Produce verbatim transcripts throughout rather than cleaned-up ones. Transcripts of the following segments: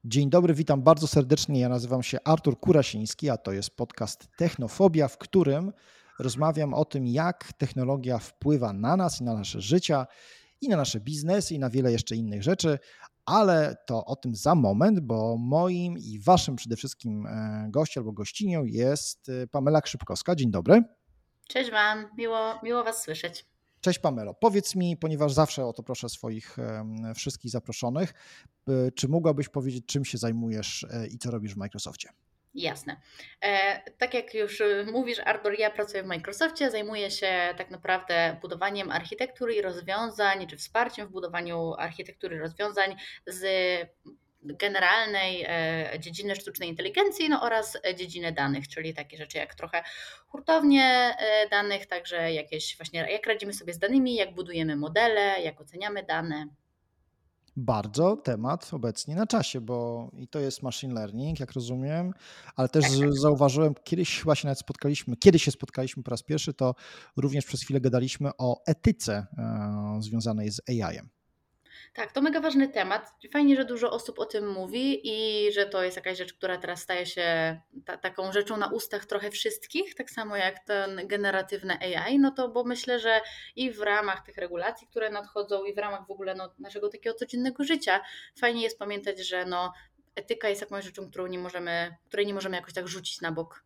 Dzień dobry, witam bardzo serdecznie. Ja nazywam się Artur Kurasiński, a to jest podcast Technofobia, w którym rozmawiam o tym, jak technologia wpływa na nas i na nasze życia, i na nasze biznesy, i na wiele jeszcze innych rzeczy, ale to o tym za moment, bo moim i waszym przede wszystkim gościem albo gościnią jest Pamela Krzypkowska. Dzień dobry. Cześć Wam, miło, miło Was słyszeć. Cześć Pamelo, powiedz mi, ponieważ zawsze o to proszę swoich wszystkich zaproszonych, czy mogłabyś powiedzieć, czym się zajmujesz i co robisz w Microsoftie? Jasne. E, tak jak już mówisz, Artur, ja pracuję w Microsoftie, zajmuję się tak naprawdę budowaniem architektury i rozwiązań, czy wsparciem w budowaniu architektury i rozwiązań z generalnej e, dziedziny sztucznej inteligencji no oraz dziedziny danych, czyli takie rzeczy jak trochę hurtownie e, danych, także jakieś właśnie jak radzimy sobie z danymi, jak budujemy modele, jak oceniamy dane. Bardzo temat obecnie na czasie, bo i to jest machine learning, jak rozumiem, ale też Tak, tak. zauważyłem, kiedyś chyba się nawet spotkaliśmy, kiedy się spotkaliśmy po raz pierwszy, to również przez chwilę gadaliśmy o etyce e, związanej z A I-em. Tak, to mega ważny temat. Fajnie, że dużo osób o tym mówi i że to jest jakaś rzecz, która teraz staje się ta, taką rzeczą na ustach trochę wszystkich, tak samo jak ten generatywne A I, no to bo myślę, że i w ramach tych regulacji, które nadchodzą i w ramach w ogóle no, naszego takiego codziennego życia, fajnie jest pamiętać, że no, etyka jest jakąś rzeczą, którą nie możemy, której nie możemy jakoś tak rzucić na bok.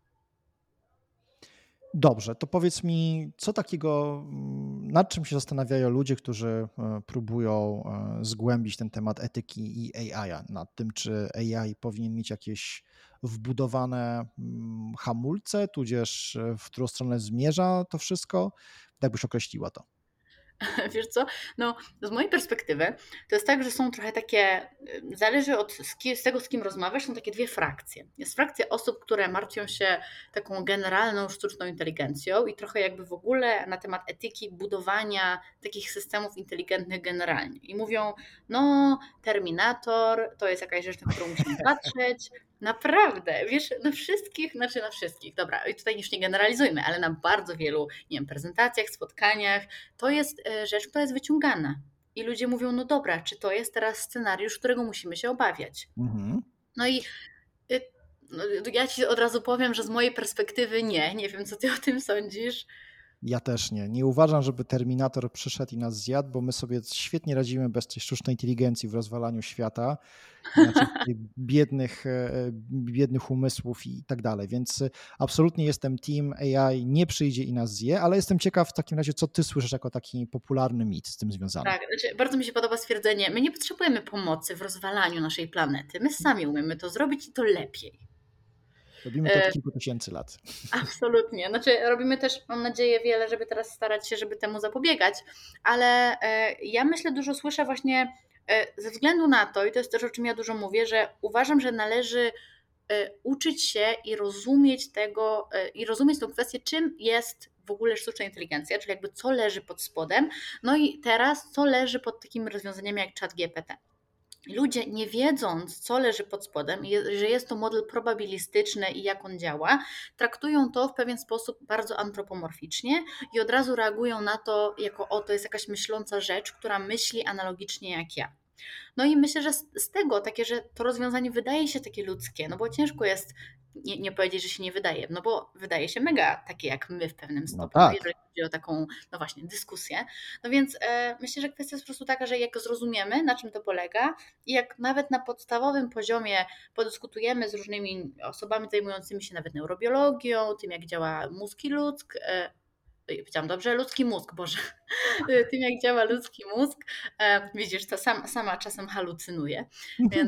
Dobrze, to powiedz mi, co takiego, nad czym się zastanawiają ludzie, którzy próbują zgłębić ten temat etyki i A I, nad tym, czy A I powinien mieć jakieś wbudowane hamulce, tudzież w którą stronę zmierza to wszystko? Jak byś określiła to? Wiesz co, no z mojej perspektywy to jest tak, że są trochę takie, zależy od z tego, z kim rozmawiasz, są takie dwie frakcje. Jest frakcja osób, które martwią się taką generalną sztuczną inteligencją i trochę jakby w ogóle na temat etyki budowania takich systemów inteligentnych generalnie. I mówią, no Terminator to jest jakaś rzecz, na którą musimy patrzeć. Naprawdę, wiesz, na wszystkich, znaczy na wszystkich, dobra, i tutaj już nie generalizujmy, ale na bardzo wielu, nie wiem, prezentacjach, spotkaniach, to jest rzecz, która jest wyciągana. I ludzie mówią, no dobra, czy to jest teraz scenariusz, którego musimy się obawiać? Mhm. No i no, ja Ci od razu powiem, że z mojej perspektywy nie. Nie wiem, co Ty o tym sądzisz. Ja też nie. Nie uważam, żeby Terminator przyszedł i nas zjadł, bo my sobie świetnie radzimy bez tej sztucznej inteligencji w rozwalaniu świata, znaczy biednych, biednych umysłów i tak dalej. Więc absolutnie jestem team A I, nie przyjdzie i nas zje, ale jestem ciekaw w takim razie, co ty słyszysz jako taki popularny mit z tym związany. Tak, znaczy bardzo mi się podoba stwierdzenie, my nie potrzebujemy pomocy w rozwalaniu naszej planety. My sami umiemy to zrobić i to lepiej. Robimy to od kilku tysięcy lat. Absolutnie. Znaczy robimy też, mam nadzieję, wiele, żeby teraz starać się, żeby temu zapobiegać, ale ja myślę, dużo słyszę właśnie ze względu na to, i to jest też o czym ja dużo mówię, że uważam, że należy uczyć się i rozumieć tego, i rozumieć tą kwestię, czym jest w ogóle sztuczna inteligencja, czyli jakby co leży pod spodem, no i teraz co leży pod takimi rozwiązaniami jak ChatGPT. Ludzie, nie wiedząc, co leży pod spodem, że jest to model probabilistyczny i jak on działa, traktują to w pewien sposób bardzo antropomorficznie i od razu reagują na to jako o, to jest jakaś myśląca rzecz, która myśli analogicznie jak ja. No i myślę, że z tego takie, że to rozwiązanie wydaje się takie ludzkie, no bo ciężko jest nie, nie powiedzieć, że się nie wydaje, no bo wydaje się mega takie jak my w pewnym stopniu, no tak. jeżeli chodzi o taką, no właśnie, dyskusję. No więc e, myślę, że kwestia jest po prostu taka, że jak zrozumiemy, na czym to polega i jak nawet na podstawowym poziomie podyskutujemy z różnymi osobami zajmującymi się nawet neurobiologią, tym jak działa mózg i ludzki, e, powiedziałam dobrze, ludzki mózg, Boże, tym jak działa ludzki mózg, widzisz, to sam, sama czasem halucynuję, więc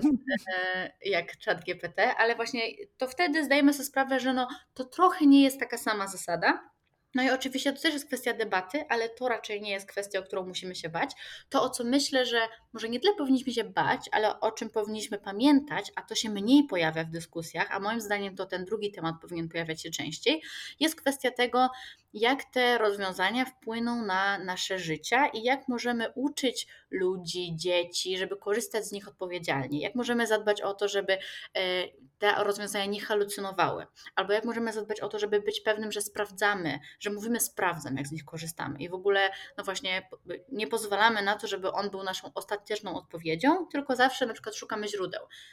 jak ChatGPT, ale właśnie to wtedy zdajemy sobie sprawę, że no, to trochę nie jest taka sama zasada. No i oczywiście to też jest kwestia debaty, ale to raczej nie jest kwestia, o którą musimy się bać. To, o co myślę, że może nie tyle powinniśmy się bać, ale o czym powinniśmy pamiętać, a to się mniej pojawia w dyskusjach, a moim zdaniem to ten drugi temat powinien pojawiać się częściej, jest kwestia tego, jak te rozwiązania wpłyną na nasze życia i jak możemy uczyć ludzi, dzieci, żeby korzystać z nich odpowiedzialnie. Jak możemy zadbać o to, żeby te rozwiązania nie halucynowały. Albo jak możemy zadbać o to, żeby być pewnym, że sprawdzamy, że mówimy sprawdzam, jak z nich korzystamy. I w ogóle, no właśnie, nie pozwalamy na to, żeby on był naszą ostateczną odpowiedzią, tylko zawsze na przykład szukamy źródeł.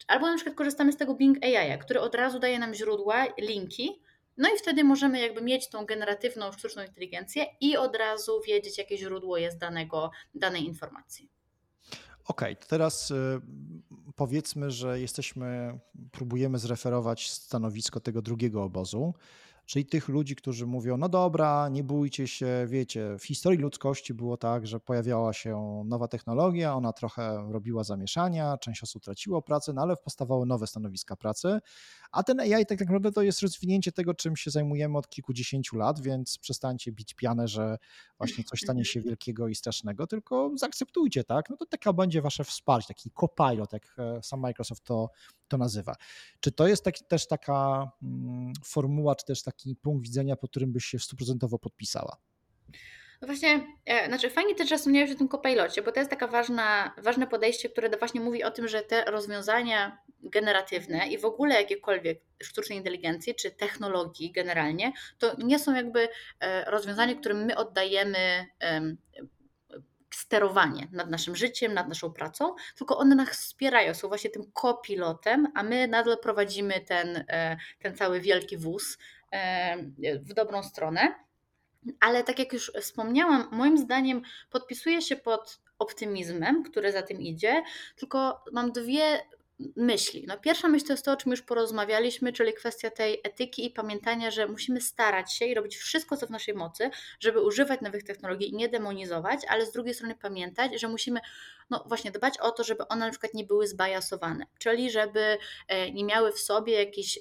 Albo na przykład korzystamy z tego Bing A I, który od razu daje nam źródła, linki, no i wtedy możemy jakby mieć tą generatywną sztuczną inteligencję i od razu wiedzieć, jakie źródło jest danego, danej informacji. Okej, okay, teraz y, powiedzmy, że jesteśmy, próbujemy zreferować stanowisko tego drugiego obozu, czyli tych ludzi, którzy mówią, no dobra, nie bójcie się, wiecie, w historii ludzkości było tak, że pojawiała się nowa technologia, ona trochę robiła zamieszania, część osób traciło pracę, no ale powstawały nowe stanowiska pracy, a ten A I tak naprawdę to jest rozwinięcie tego, czym się zajmujemy od kilkudziesięciu lat, więc przestańcie bić pianę, że właśnie coś stanie się wielkiego i strasznego, tylko zaakceptujcie, tak? No to taka będzie wasze wsparcie, taki copilot, jak sam Microsoft to, to nazywa. Czy to jest tak, też taka mm, formuła, czy też taki punkt widzenia, pod którym byś się stuprocentowo podpisała? No właśnie, e, znaczy fajnie też, że wspomniałeś o tym copilocie, bo to jest taka ważna, ważne podejście, które właśnie mówi o tym, że te rozwiązania generatywne i w ogóle jakiekolwiek sztucznej inteligencji czy technologii generalnie, to nie są jakby e, rozwiązania, którym my oddajemy em, sterowanie nad naszym życiem, nad naszą pracą, tylko one nas wspierają, są właśnie tym copilotem, a my nadal prowadzimy ten, e, ten cały wielki wóz e, w dobrą stronę. Ale tak jak już wspomniałam, moim zdaniem podpisuję się pod optymizmem, który za tym idzie, tylko mam dwie myśli. No pierwsza myśl to jest to, o czym już porozmawialiśmy, czyli kwestia tej etyki i pamiętania, że musimy starać się i robić wszystko, co w naszej mocy, żeby używać nowych technologii i nie demonizować, ale z drugiej strony pamiętać, że musimy no właśnie dbać o to, żeby one na przykład nie były zbajasowane, czyli żeby nie miały w sobie jakichś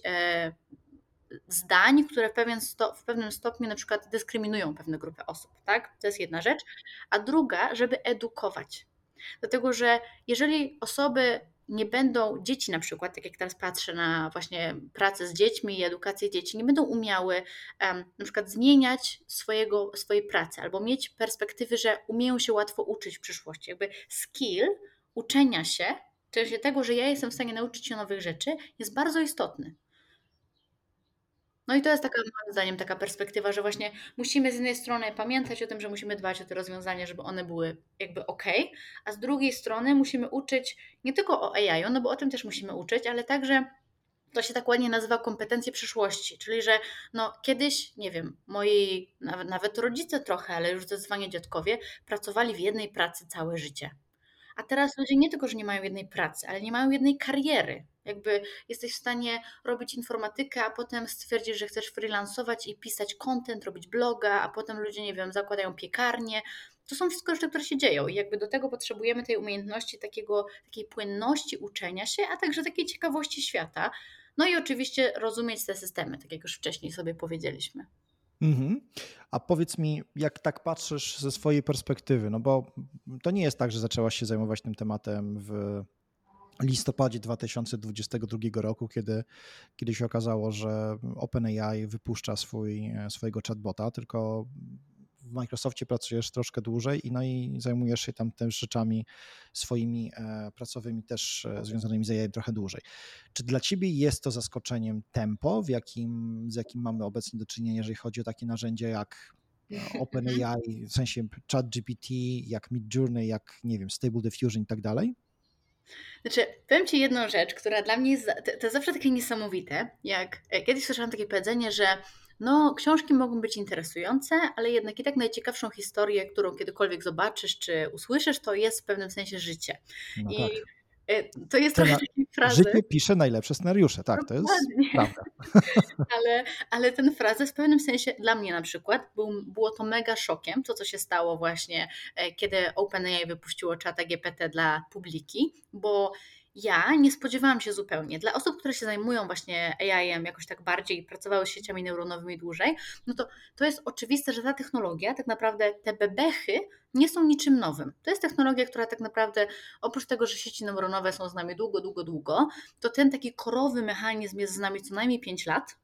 zdań, które w, pewien sto, w pewnym stopniu na przykład dyskryminują pewne grupy osób, tak? To jest jedna rzecz. A druga, żeby edukować. Dlatego, że jeżeli osoby nie będą, dzieci na przykład, tak jak teraz patrzę na właśnie pracę z dziećmi i edukację dzieci, nie będą umiały um, na przykład zmieniać swojego, swojej pracy albo mieć perspektywy, że umieją się łatwo uczyć w przyszłości. Jakby skill uczenia się, czyli tego, że ja jestem w stanie nauczyć się nowych rzeczy, jest bardzo istotny. No i to jest taka, moim zdaniem, taka perspektywa, że właśnie musimy z jednej strony pamiętać o tym, że musimy dbać o te rozwiązania, żeby one były jakby ok, a z drugiej strony musimy uczyć nie tylko o A I, no bo o tym też musimy uczyć, ale także to się tak ładnie nazywa kompetencje przyszłości, czyli że no kiedyś, nie wiem, moi nawet, nawet rodzice trochę, ale już zdecydowanie dziadkowie pracowali w jednej pracy całe życie. A teraz ludzie nie tylko, że nie mają jednej pracy, ale nie mają jednej kariery. Jakby jesteś w stanie robić informatykę, a potem stwierdzisz, że chcesz freelansować i pisać content, robić bloga, a potem ludzie, nie wiem, zakładają piekarnię. To są wszystko rzeczy, które się dzieją i jakby do tego potrzebujemy tej umiejętności, takiego, takiej płynności uczenia się, a także takiej ciekawości świata. No i oczywiście rozumieć te systemy, tak jak już wcześniej sobie powiedzieliśmy. Mhm. A powiedz mi, jak tak patrzysz ze swojej perspektywy, no bo to nie jest tak, że zaczęłaś się zajmować tym tematem w listopadzie dwa tysiące dwudziestego drugiego roku, kiedy, kiedy się okazało, że OpenAI wypuszcza swój, swojego chatbota, tylko w Microsoftie pracujesz troszkę dłużej i, no i zajmujesz się tam też rzeczami swoimi e, pracowymi też e, związanymi z A I trochę dłużej. Czy dla ciebie jest to zaskoczeniem tempo, w jakim, z jakim mamy obecnie do czynienia, jeżeli chodzi o takie narzędzia jak OpenAI, w sensie ChatGPT, jak Midjourney, jak nie wiem, Stable Diffusion i tak dalej? Znaczy, powiem Ci jedną rzecz, która dla mnie jest, to jest zawsze takie niesamowite, jak kiedyś słyszałam takie powiedzenie, że no, książki mogą być interesujące, ale jednak i tak najciekawszą historię, którą kiedykolwiek zobaczysz czy usłyszysz, to jest w pewnym sensie życie. No I tak. to jest trochę takiej frazy. Życie pisze najlepsze scenariusze, tak, to jest prawda. ale, ale ten frazes w pewnym sensie dla mnie na przykład był, było to mega szokiem, to co się stało właśnie, kiedy OpenAI wypuściło czata G P T dla publiki, bo ja nie spodziewałam się zupełnie. Dla osób, które się zajmują właśnie A I-em jakoś tak bardziej i pracowały z sieciami neuronowymi dłużej, no to to jest oczywiste, że ta technologia, tak naprawdę te bebechy nie są niczym nowym. To jest technologia, która tak naprawdę oprócz tego, że sieci neuronowe są z nami długo, długo, długo, to ten taki korowy mechanizm jest z nami co najmniej pięć lat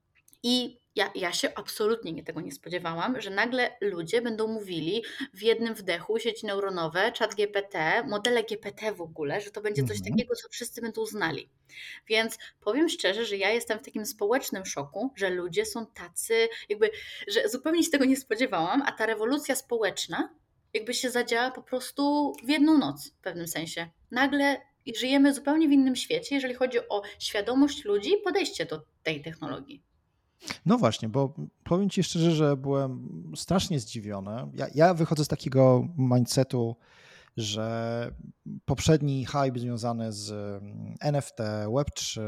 i ja, ja się absolutnie nie tego nie spodziewałam, że nagle ludzie będą mówili w jednym wdechu sieci neuronowe, czat G P T, modele G P T w ogóle, że to będzie coś Mhm. takiego, co wszyscy będą znali. Więc powiem szczerze, że ja jestem w takim społecznym szoku, że ludzie są tacy, jakby, że zupełnie się tego nie spodziewałam, a ta rewolucja społeczna jakby się zadziała po prostu w jedną noc w pewnym sensie. Nagle i żyjemy zupełnie w innym świecie, jeżeli chodzi o świadomość ludzi i podejście do tej technologii. No właśnie, bo powiem Ci szczerze, że byłem strasznie zdziwiony. Ja, ja wychodzę z takiego mindsetu, że poprzedni hype związany z N F T, web trzy,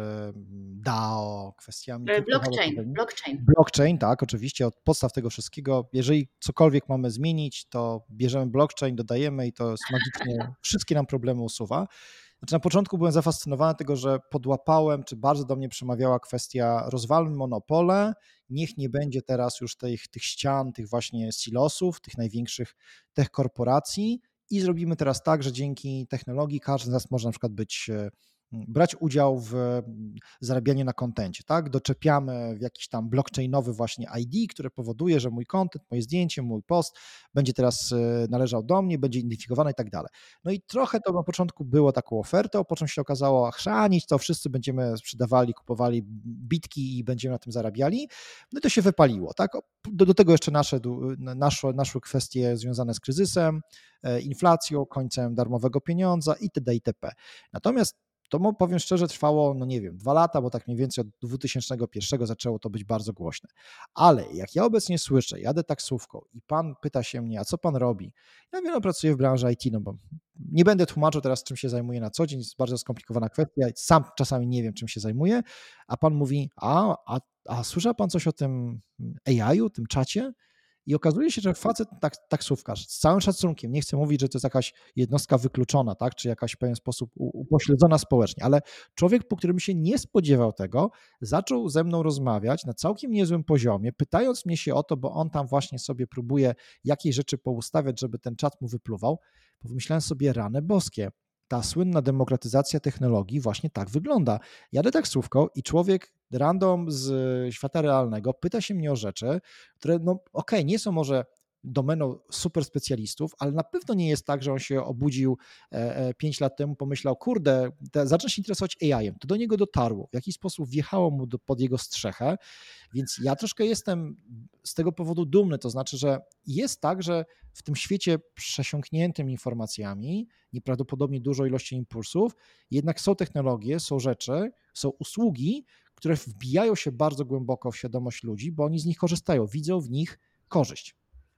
D A O, kwestiami Blockchain, kryptowalutowymi. blockchain. Blockchain, tak, oczywiście, od podstaw tego wszystkiego. Jeżeli cokolwiek mamy zmienić, to bierzemy blockchain, dodajemy i to jest magicznie, wszystkie nam problemy usuwa. Znaczy na początku byłem zafascynowany tego, że podłapałem, czy bardzo do mnie przemawiała kwestia rozwalmy monopole, niech nie będzie teraz już tych, tych ścian, tych właśnie silosów, tych największych tech korporacji i zrobimy teraz tak, że dzięki technologii każdy z nas może na przykład być, brać udział w zarabianiu na kontencie, tak? Doczepiamy w jakiś tam blockchainowy właśnie I D, które powoduje, że mój content, moje zdjęcie, mój post będzie teraz należał do mnie, będzie identyfikowany i tak dalej. No i trochę to na początku było taką ofertą, po czym się okazało, chrzanić to, wszyscy będziemy sprzedawali, kupowali bitki i będziemy na tym zarabiali. No i to się wypaliło, tak? Do, do tego jeszcze naszedł, naszły, naszły kwestie związane z kryzysem, inflacją, końcem darmowego pieniądza itd. itp. Natomiast to powiem szczerze, trwało, no nie wiem, dwa lata, bo tak mniej więcej od dwa tysiące pierwszego zaczęło to być bardzo głośne. Ale jak ja obecnie słyszę, jadę taksówką i pan pyta się mnie, a co pan robi? Ja wiele pracuję w branży I T, no bo nie będę tłumaczył teraz, czym się zajmuję na co dzień, jest bardzo skomplikowana kwestia, sam czasami nie wiem, czym się zajmuję, a pan mówi, a, a, a słyszał pan coś o tym A I-u, tym czacie? I okazuje się, że facet tak, taksówkarz, z całym szacunkiem, nie chcę mówić, że to jest jakaś jednostka wykluczona, tak, czy jakaś w pewien sposób upośledzona społecznie, ale człowiek, po którym się nie spodziewał tego, zaczął ze mną rozmawiać na całkiem niezłym poziomie, pytając mnie się o to, bo on tam właśnie sobie próbuje jakieś rzeczy poustawiać, żeby ten czat mu wypluwał. Pomyślałem sobie, rany boskie, ta słynna demokratyzacja technologii właśnie tak wygląda. Jadę taksówką i człowiek random z świata realnego pyta się mnie o rzeczy, które no okej, okay, nie są może domeną super specjalistów, ale na pewno nie jest tak, że on się obudził pięć lat temu, pomyślał, kurde, zacznę się interesować A I-em. To do niego dotarło, w jakiś sposób wjechało mu do, pod jego strzechę, więc ja troszkę jestem z tego powodu dumny, to znaczy, że jest tak, że w tym świecie przesiąkniętym informacjami, nieprawdopodobnie dużo ilości impulsów, jednak są technologie, są rzeczy, są usługi, które wbijają się bardzo głęboko w świadomość ludzi, bo oni z nich korzystają, widzą w nich korzyść.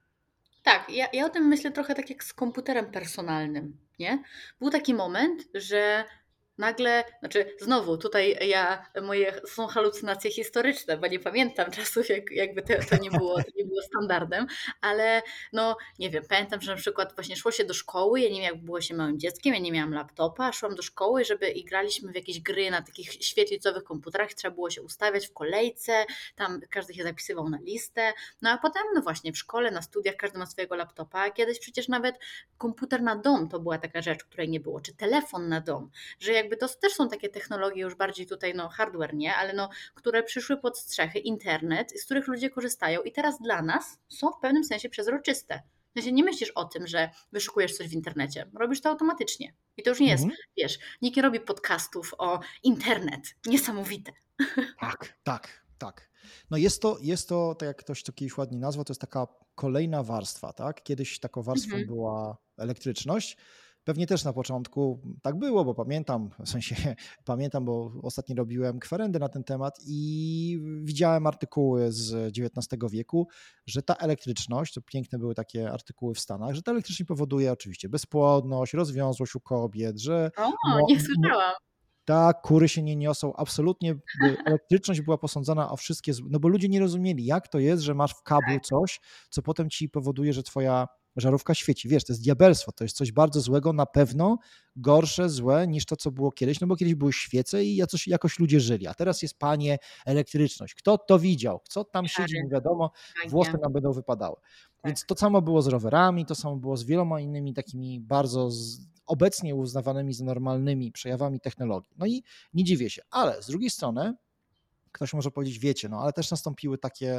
Tak, ja, ja o tym myślę trochę tak jak z komputerem personalnym, nie? Był taki moment, że nagle, znaczy znowu tutaj ja, moje są halucynacje historyczne, bo nie pamiętam czasów, jak, jakby to, to, nie było, to nie było standardem, ale no nie wiem, pamiętam, że na przykład właśnie szło się do szkoły, ja nie wiem jak było się małym dzieckiem, ja nie miałam laptopa, szłam do szkoły, żeby i graliśmy w jakieś gry na takich świetlicowych komputerach, trzeba było się ustawiać w kolejce, tam każdy się zapisywał na listę, no a potem no właśnie w szkole, na studiach każdy ma swojego laptopa, a kiedyś przecież nawet komputer na dom to była taka rzecz, której nie było, czy telefon na dom, że jak jakby to też są takie technologie już bardziej tutaj, no hardware nie, ale no, które przyszły pod strzechy, internet, z których ludzie korzystają i teraz dla nas są w pewnym sensie przezroczyste. W sensie nie myślisz o tym, że wyszukujesz coś w internecie, robisz to automatycznie. I to już nie jest, mhm. wiesz, nikt nie robi podcastów o internet. Niesamowite. Tak, tak, tak. No jest to, jest to, tak jak ktoś to kiedyś ładnie nazwał, to jest taka kolejna warstwa, tak? Kiedyś taką warstwą mhm. była elektryczność. Pewnie też na początku tak było, bo pamiętam, w sensie pamiętam, bo ostatnio robiłem kwerendę na ten temat i widziałem artykuły z dziewiętnastego wieku, że ta elektryczność, to piękne były takie artykuły w Stanach, że ta elektryczność powoduje oczywiście bezpłodność, rozwiązłość u kobiet, że... O, nie słyszałam. Tak, kury się nie niosą, absolutnie elektryczność była posądzana o wszystkie, no bo ludzie nie rozumieli, jak to jest, że masz w kablu coś, co potem ci powoduje, że twoja żarówka świeci. Wiesz, to jest diabelstwo, to jest coś bardzo złego, na pewno gorsze, złe niż to, co było kiedyś, no bo kiedyś były świece i jakoś, jakoś ludzie żyli, a teraz jest, panie, elektryczność. Kto to widział? Co tam siedzi, nie wiadomo, włosy nam będą wypadały. Więc to samo było z rowerami, to samo było z wieloma innymi takimi bardzo z, obecnie uznawanymi za normalnymi przejawami technologii. No i nie dziwię się, ale z drugiej strony ktoś może powiedzieć, wiecie, no ale też nastąpiły takie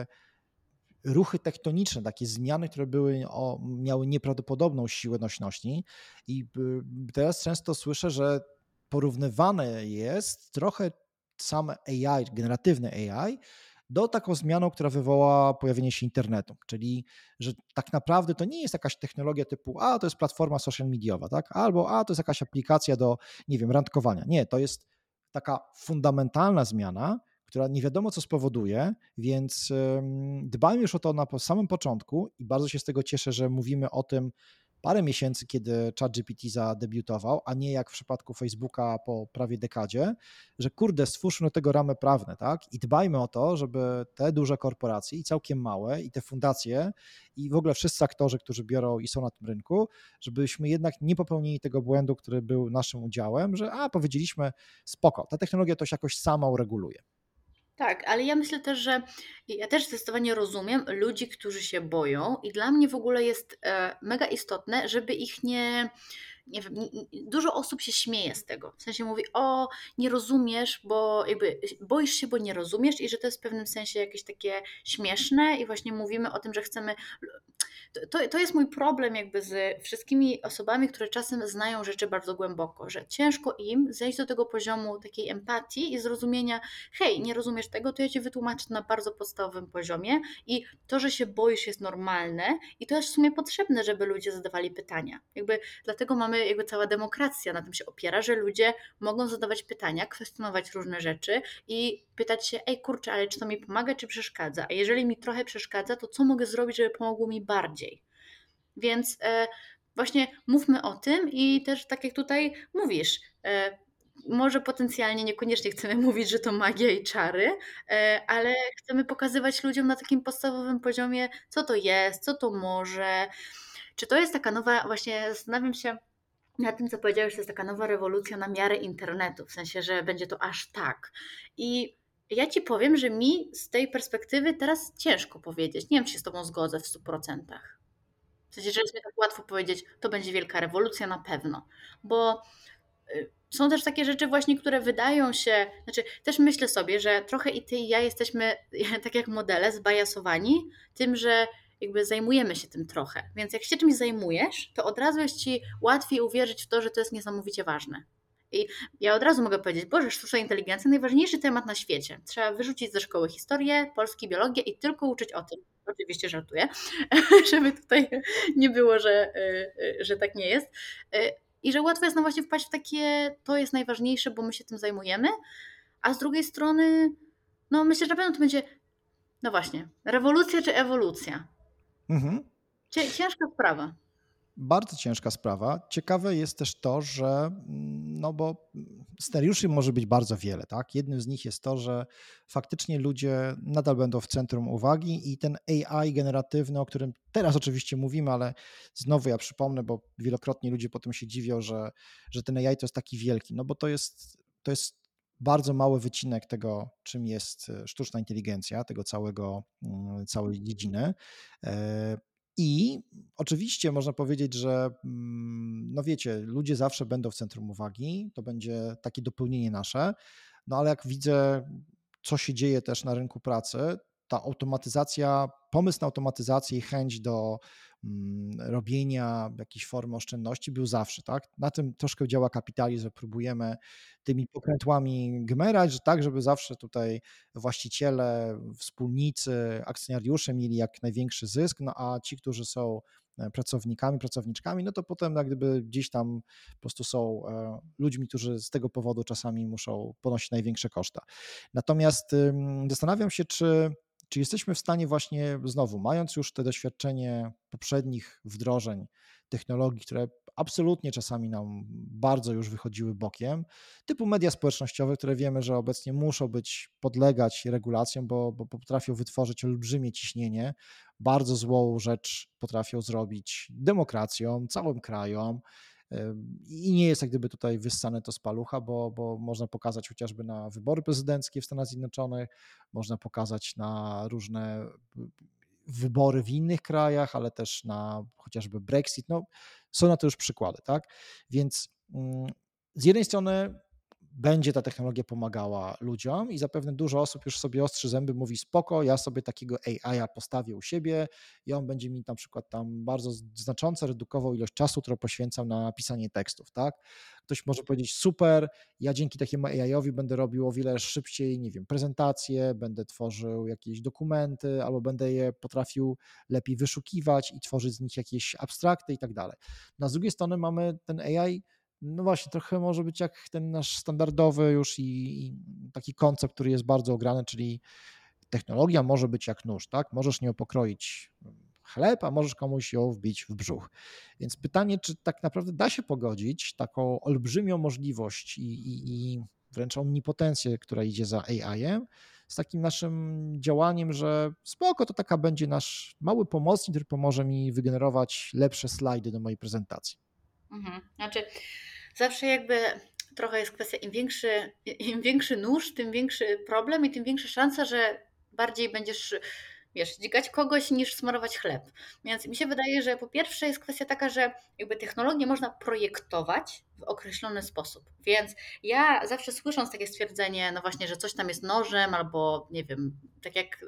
ruchy tektoniczne, takie zmiany, które były, o, miały nieprawdopodobną siłę nośności i teraz często słyszę, że porównywane jest trochę same A I, generatywne A I do taką zmianą, która wywołała pojawienie się internetu, czyli że tak naprawdę to nie jest jakaś technologia typu a, to jest platforma social mediowa, tak? Albo a, to jest jakaś aplikacja do, nie wiem, randkowania. Nie, to jest taka fundamentalna zmiana, która nie wiadomo co spowoduje, więc dbajmy już o to na samym początku i bardzo się z tego cieszę, że mówimy o tym parę miesięcy, kiedy ChatGPT zadebiutował, a nie jak w przypadku Facebooka po prawie dekadzie, że kurde, stwórzmy do tego ramy prawne, tak? I dbajmy o to, żeby te duże korporacje i całkiem małe i te fundacje i w ogóle wszyscy aktorzy, którzy biorą i są na tym rynku, żebyśmy jednak nie popełnili tego błędu, który był naszym udziałem, że a, powiedzieliśmy spoko, ta technologia to się jakoś sama ureguluje. Tak, ale ja myślę też, że ja też zdecydowanie rozumiem ludzi, którzy się boją i dla mnie w ogóle jest e, mega istotne, żeby ich nie, nie wiem, nie- nie- dużo osób się śmieje z tego. W sensie mówi, o, nie rozumiesz, bo jakby boisz się, bo nie rozumiesz i że to jest w pewnym sensie jakieś takie śmieszne i właśnie mówimy o tym, że chcemy. To, to jest mój problem jakby z wszystkimi osobami, które czasem znają rzeczy bardzo głęboko, że ciężko im zejść do tego poziomu takiej empatii i zrozumienia, hej, nie rozumiesz tego, to ja Ci wytłumaczę na bardzo podstawowym poziomie i to, że się boisz jest normalne i to jest w sumie potrzebne, żeby ludzie zadawali pytania. Jakby dlatego mamy jakby cała demokracja na tym się opiera, że ludzie mogą zadawać pytania, kwestionować różne rzeczy i pytać się, ej kurczę, ale czy to mi pomaga, czy przeszkadza? A jeżeli mi trochę przeszkadza, to co mogę zrobić, żeby pomogło mi bardziej? Więc e, właśnie mówmy o tym i też tak jak tutaj mówisz, e, może potencjalnie niekoniecznie chcemy mówić, że to magia i czary, e, ale chcemy pokazywać ludziom na takim podstawowym poziomie, co to jest, co to może. Czy to jest taka nowa, właśnie zastanawiam się na tym, co powiedziałeś, że to jest taka nowa rewolucja na miarę internetu, w sensie, że będzie to aż tak. I ja Ci powiem, że mi z tej perspektywy teraz ciężko powiedzieć. Nie wiem, czy się z Tobą zgodzę w stu procentach. W sensie, że jest mi tak łatwo powiedzieć, to będzie wielka rewolucja na pewno, bo y, są też takie rzeczy właśnie, które wydają się, znaczy też myślę sobie, że trochę i ty i ja jesteśmy, tak jak modele, zbajasowani tym, że jakby zajmujemy się tym trochę. Więc jak się czymś zajmujesz, to od razu jest ci łatwiej uwierzyć w to, że to jest niesamowicie ważne. I ja od razu mogę powiedzieć, Boże, sztuczna inteligencja, najważniejszy temat na świecie. Trzeba wyrzucić ze szkoły historię, polski, biologię i tylko uczyć o tym. Oczywiście żartuję, żeby tutaj nie było, że, y, y, że tak nie jest. Y, I że łatwo jest nam właśnie wpaść w takie, to jest najważniejsze, bo my się tym zajmujemy, a z drugiej strony, no myślę, że na pewno to będzie, no właśnie, rewolucja czy ewolucja. Mhm. Cię- Ciężka sprawa. Bardzo ciężka sprawa. Ciekawe jest też to, że no bo scenariuszy może być bardzo wiele, tak? Jednym z nich jest to, że faktycznie ludzie nadal będą w centrum uwagi i ten A I generatywny, o którym teraz oczywiście mówimy, ale znowu ja przypomnę, bo wielokrotnie ludzie potem się dziwią, że, że ten A I to jest taki wielki, no bo to jest, to jest bardzo mały wycinek tego, czym jest sztuczna inteligencja, tego całego, całej dziedziny. I oczywiście można powiedzieć, że no wiecie, ludzie zawsze będą w centrum uwagi, to będzie takie dopełnienie nasze, no ale jak widzę, co się dzieje też na rynku pracy, ta automatyzacja, pomysł na automatyzację i chęć do robienia jakiejś formy oszczędności był zawsze, tak? Na tym troszkę działa kapitalizm, że próbujemy tymi pokrętłami gmerać, że tak, żeby zawsze tutaj właściciele, wspólnicy, akcjonariusze mieli jak największy zysk, no a ci, którzy są pracownikami, pracowniczkami, no to potem jak gdyby gdzieś tam po prostu są ludźmi, którzy z tego powodu czasami muszą ponosić największe koszta. Natomiast zastanawiam się, czy Czy jesteśmy w stanie właśnie znowu, mając już te doświadczenie poprzednich wdrożeń technologii, które absolutnie czasami nam bardzo już wychodziły bokiem, typu media społecznościowe, które wiemy, że obecnie muszą być, podlegać regulacjom, bo, bo potrafią wytworzyć olbrzymie ciśnienie, bardzo złą rzecz potrafią zrobić demokracjom, całym krajom, i nie jest jak gdyby tutaj wyssane to z palucha, bo, bo można pokazać chociażby na wybory prezydenckie w Stanach Zjednoczonych, można pokazać na różne wybory w innych krajach, ale też na chociażby Brexit. No, są na to już przykłady, tak? Więc z jednej strony będzie ta technologia pomagała ludziom i zapewne dużo osób już sobie ostrzy zęby, mówi spoko, ja sobie takiego A I-a postawię u siebie i on będzie mi na przykład tam bardzo znacząco redukował ilość czasu, którą poświęcam na pisanie tekstów, tak? Ktoś może powiedzieć super, ja dzięki takiemu A I-owi będę robił o wiele szybciej, nie wiem, prezentacje, będę tworzył jakieś dokumenty albo będę je potrafił lepiej wyszukiwać i tworzyć z nich jakieś abstrakty i tak dalej. No, z drugiej strony mamy ten A I, no właśnie, trochę może być jak ten nasz standardowy już i, i taki koncept, który jest bardzo ograny, czyli technologia może być jak nóż, tak? Możesz nią pokroić chleb, a możesz komuś ją wbić w brzuch. Więc pytanie, czy tak naprawdę da się pogodzić taką olbrzymią możliwość i, i, i wręcz omnipotencję, która idzie za A I-em, z takim naszym działaniem, że spoko, to taka będzie nasz mały pomocnik, który pomoże mi wygenerować lepsze slajdy do mojej prezentacji. Mhm. Znaczy, zawsze jakby trochę jest kwestia, im większy, im większy nóż, tym większy problem i tym większa szansa, że bardziej będziesz, wiesz, dźgać kogoś niż smarować chleb. Więc mi się wydaje, że po pierwsze jest kwestia taka, że jakby technologię można projektować w określony sposób. Więc ja zawsze słysząc takie stwierdzenie, no właśnie, że coś tam jest nożem albo nie wiem, tak jak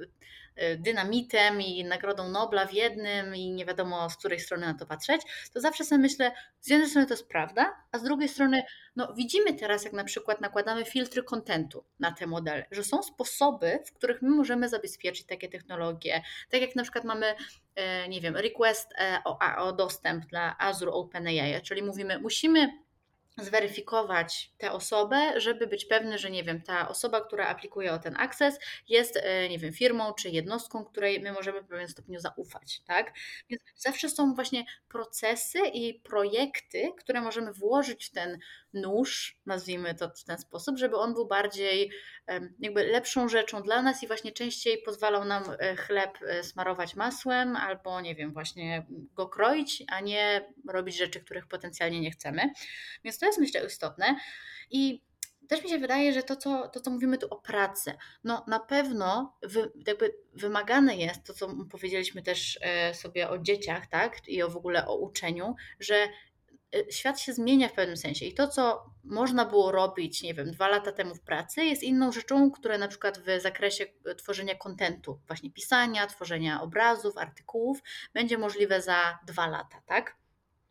dynamitem i Nagrodą Nobla w jednym i nie wiadomo z której strony na to patrzeć, to zawsze sobie myślę, z jednej strony to jest prawda, a z drugiej strony no widzimy teraz, jak na przykład nakładamy filtry kontentu na te modele, że są sposoby, w których my możemy zabezpieczyć takie technologie, tak jak na przykład mamy, nie wiem, request o, o dostęp dla Azure OpenAI, czyli mówimy, musimy zweryfikować tę osobę, żeby być pewny, że nie wiem, ta osoba, która aplikuje o ten akces jest, nie wiem, firmą czy jednostką, której my możemy w pewnym stopniu zaufać, tak? Więc zawsze są właśnie procesy i projekty, które możemy włożyć w ten nóż, nazwijmy to w ten sposób, żeby on był bardziej jakby lepszą rzeczą dla nas i właśnie częściej pozwalał nam chleb smarować masłem albo nie wiem, właśnie go kroić, a nie robić rzeczy, których potencjalnie nie chcemy. Więc to jest myślę istotne i też mi się wydaje, że to co, to, co mówimy tu o pracy, no na pewno wy, jakby wymagane jest to, co powiedzieliśmy też sobie o dzieciach, tak, i o w ogóle o uczeniu, że świat się zmienia w pewnym sensie i to, co można było robić, nie wiem, dwa lata temu w pracy, jest inną rzeczą, które na przykład w zakresie tworzenia kontentu, właśnie pisania, tworzenia obrazów, artykułów, będzie możliwe za dwa lata, tak?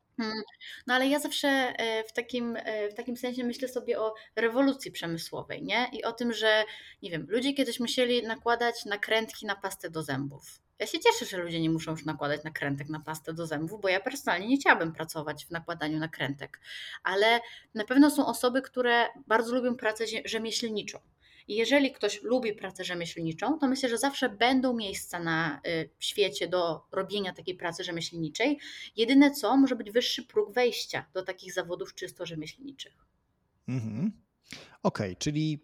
No ale ja zawsze w takim, w takim sensie myślę sobie o rewolucji przemysłowej, nie? I o tym, że nie wiem, ludzie kiedyś musieli nakładać nakrętki na pastę do zębów. Ja się cieszę, że ludzie nie muszą już nakładać nakrętek na pastę do zębów, bo ja personalnie nie chciałabym pracować w nakładaniu nakrętek. Ale na pewno są osoby, które bardzo lubią pracę rzemieślniczą. I jeżeli ktoś lubi pracę rzemieślniczą, to myślę, że zawsze będą miejsca na świecie do robienia takiej pracy rzemieślniczej. Jedyne co, może być wyższy próg wejścia do takich zawodów czysto rzemieślniczych. Mhm. Okej, okay, czyli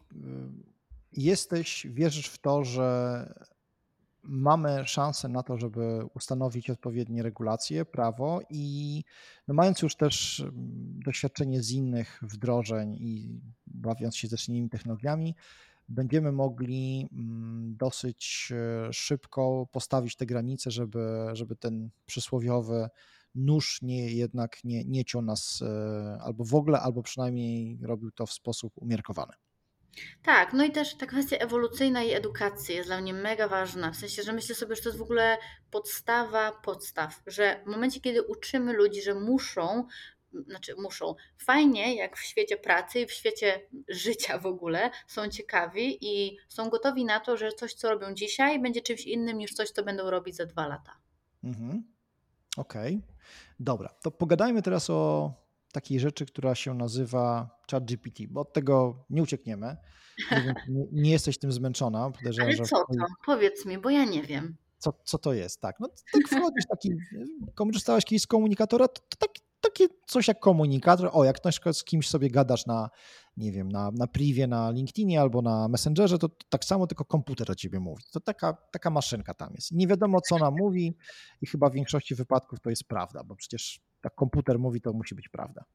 jesteś, wierzysz w to, że mamy szansę na to, żeby ustanowić odpowiednie regulacje, prawo i no mając już też doświadczenie z innych wdrożeń i bawiąc się też innymi technologiami, będziemy mogli dosyć szybko postawić te granice, żeby, żeby ten przysłowiowy nóż nie, jednak nie, nie ciął nas albo w ogóle, albo przynajmniej robił to w sposób umiarkowany. Tak, no i też ta kwestia ewolucyjna i edukacji jest dla mnie mega ważna, w sensie, że myślę sobie, że to jest w ogóle podstawa podstaw, że w momencie, kiedy uczymy ludzi, że muszą, znaczy muszą, fajnie jak w świecie pracy i w świecie życia w ogóle są ciekawi i są gotowi na to, że coś, co robią dzisiaj, będzie czymś innym niż coś, co będą robić za dwa lata. Mhm. Okej, okay. Dobra, to pogadajmy teraz o takiej rzeczy, która się nazywa ChatGPT, bo od tego nie uciekniemy. Nie wiem, nie, nie jesteś tym zmęczona. Ale że co to? Powiedz mi, bo ja nie wiem. Co, co to jest? Tak, no tak wchodzisz taki, korzystałaś kiedyś z komunikatora, to, to tak, takie coś jak komunikator. O, jak na przykład z kimś sobie gadasz na, nie wiem, na, na privie, na LinkedInie albo na Messengerze, to, to tak samo tylko komputer do ciebie mówi. To taka, taka maszynka tam jest. Nie wiadomo, co ona mówi i chyba w większości wypadków to jest prawda, bo przecież tak komputer mówi, to musi być prawda.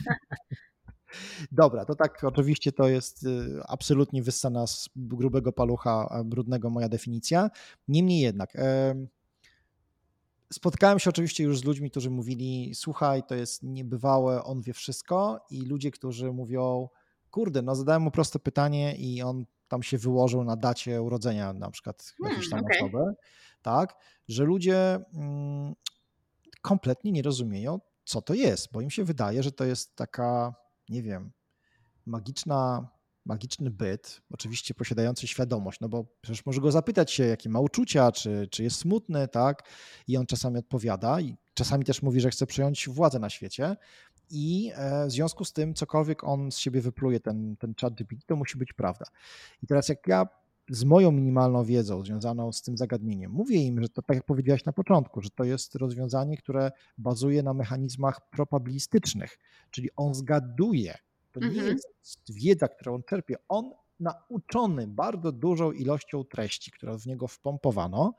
Dobra, to tak oczywiście to jest absolutnie wyssana z grubego palucha brudnego moja definicja. Niemniej jednak spotkałem się oczywiście już z ludźmi, którzy mówili, słuchaj, to jest niebywałe, on wie wszystko i ludzie, którzy mówią, kurde, no zadałem mu proste pytanie i on tam się wyłożył na dacie urodzenia na przykład jakiejś Hmm, tam okej. osoby, tak, że ludzie mm, kompletnie nie rozumieją, co to jest, bo im się wydaje, że to jest taka, nie wiem, magiczna, magiczny byt, oczywiście posiadający świadomość, no bo przecież może go zapytać się, jakie ma uczucia, czy, czy jest smutny, tak, i on czasami odpowiada i czasami też mówi, że chce przejąć władzę na świecie i e, w związku z tym cokolwiek on z siebie wypluje, ten, ten chat G P T, to musi być prawda. I teraz jak ja z moją minimalną wiedzą związaną z tym zagadnieniem mówię im, że to tak jak powiedziałaś na początku, że to jest rozwiązanie, które bazuje na mechanizmach probabilistycznych, czyli on zgaduje. To nie Mhm. jest wiedza, którą on czerpie. On nauczony bardzo dużą ilością treści, które w niego wpompowano,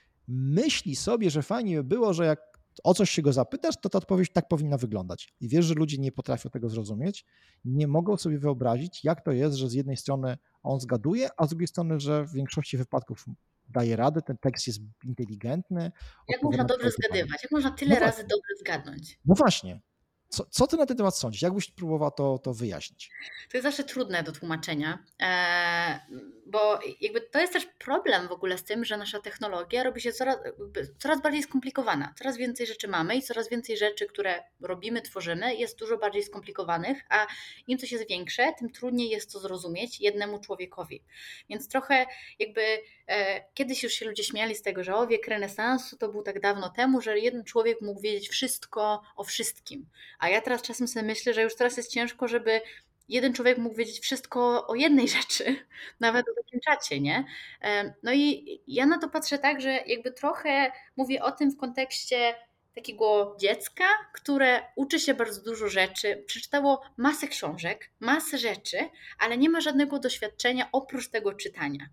myśli sobie, że fajnie by było, że jak o coś się go zapytasz, to ta odpowiedź tak powinna wyglądać. I wiesz, że ludzie nie potrafią tego zrozumieć, nie mogą sobie wyobrazić, jak to jest, że z jednej strony on zgaduje, a z drugiej strony, że w większości wypadków daje radę, ten tekst jest inteligentny, Jak można odpowiada na dobrze twoje pytanie. zgadywać? Jak można No tyle razy właśnie, dobrze zgadnąć? no właśnie. Co, co ty na ten temat sądzisz? Jakbyś próbował to, to wyjaśnić? To jest zawsze trudne do tłumaczenia, e, bo jakby to jest też problem w ogóle z tym, że nasza technologia robi się coraz, jakby coraz bardziej skomplikowana. Coraz więcej rzeczy mamy i coraz więcej rzeczy, które robimy, tworzymy, jest dużo bardziej skomplikowanych, a im coś jest większe, tym trudniej jest to zrozumieć jednemu człowiekowi. Więc trochę jakby e, kiedyś już się ludzie śmiali z tego, że o, wiek renesansu to był tak dawno temu, że jeden człowiek mógł wiedzieć wszystko o wszystkim. A ja teraz czasem sobie myślę, że już teraz jest ciężko, żeby jeden człowiek mógł wiedzieć wszystko o jednej rzeczy, nawet o takim czacie, nie? Em, No i ja na to patrzę tak, że jakby trochę mówię o tym w kontekście takiego dziecka, które uczy się bardzo dużo rzeczy, przeczytało masę książek, masę rzeczy, ale nie ma żadnego doświadczenia oprócz tego czytania.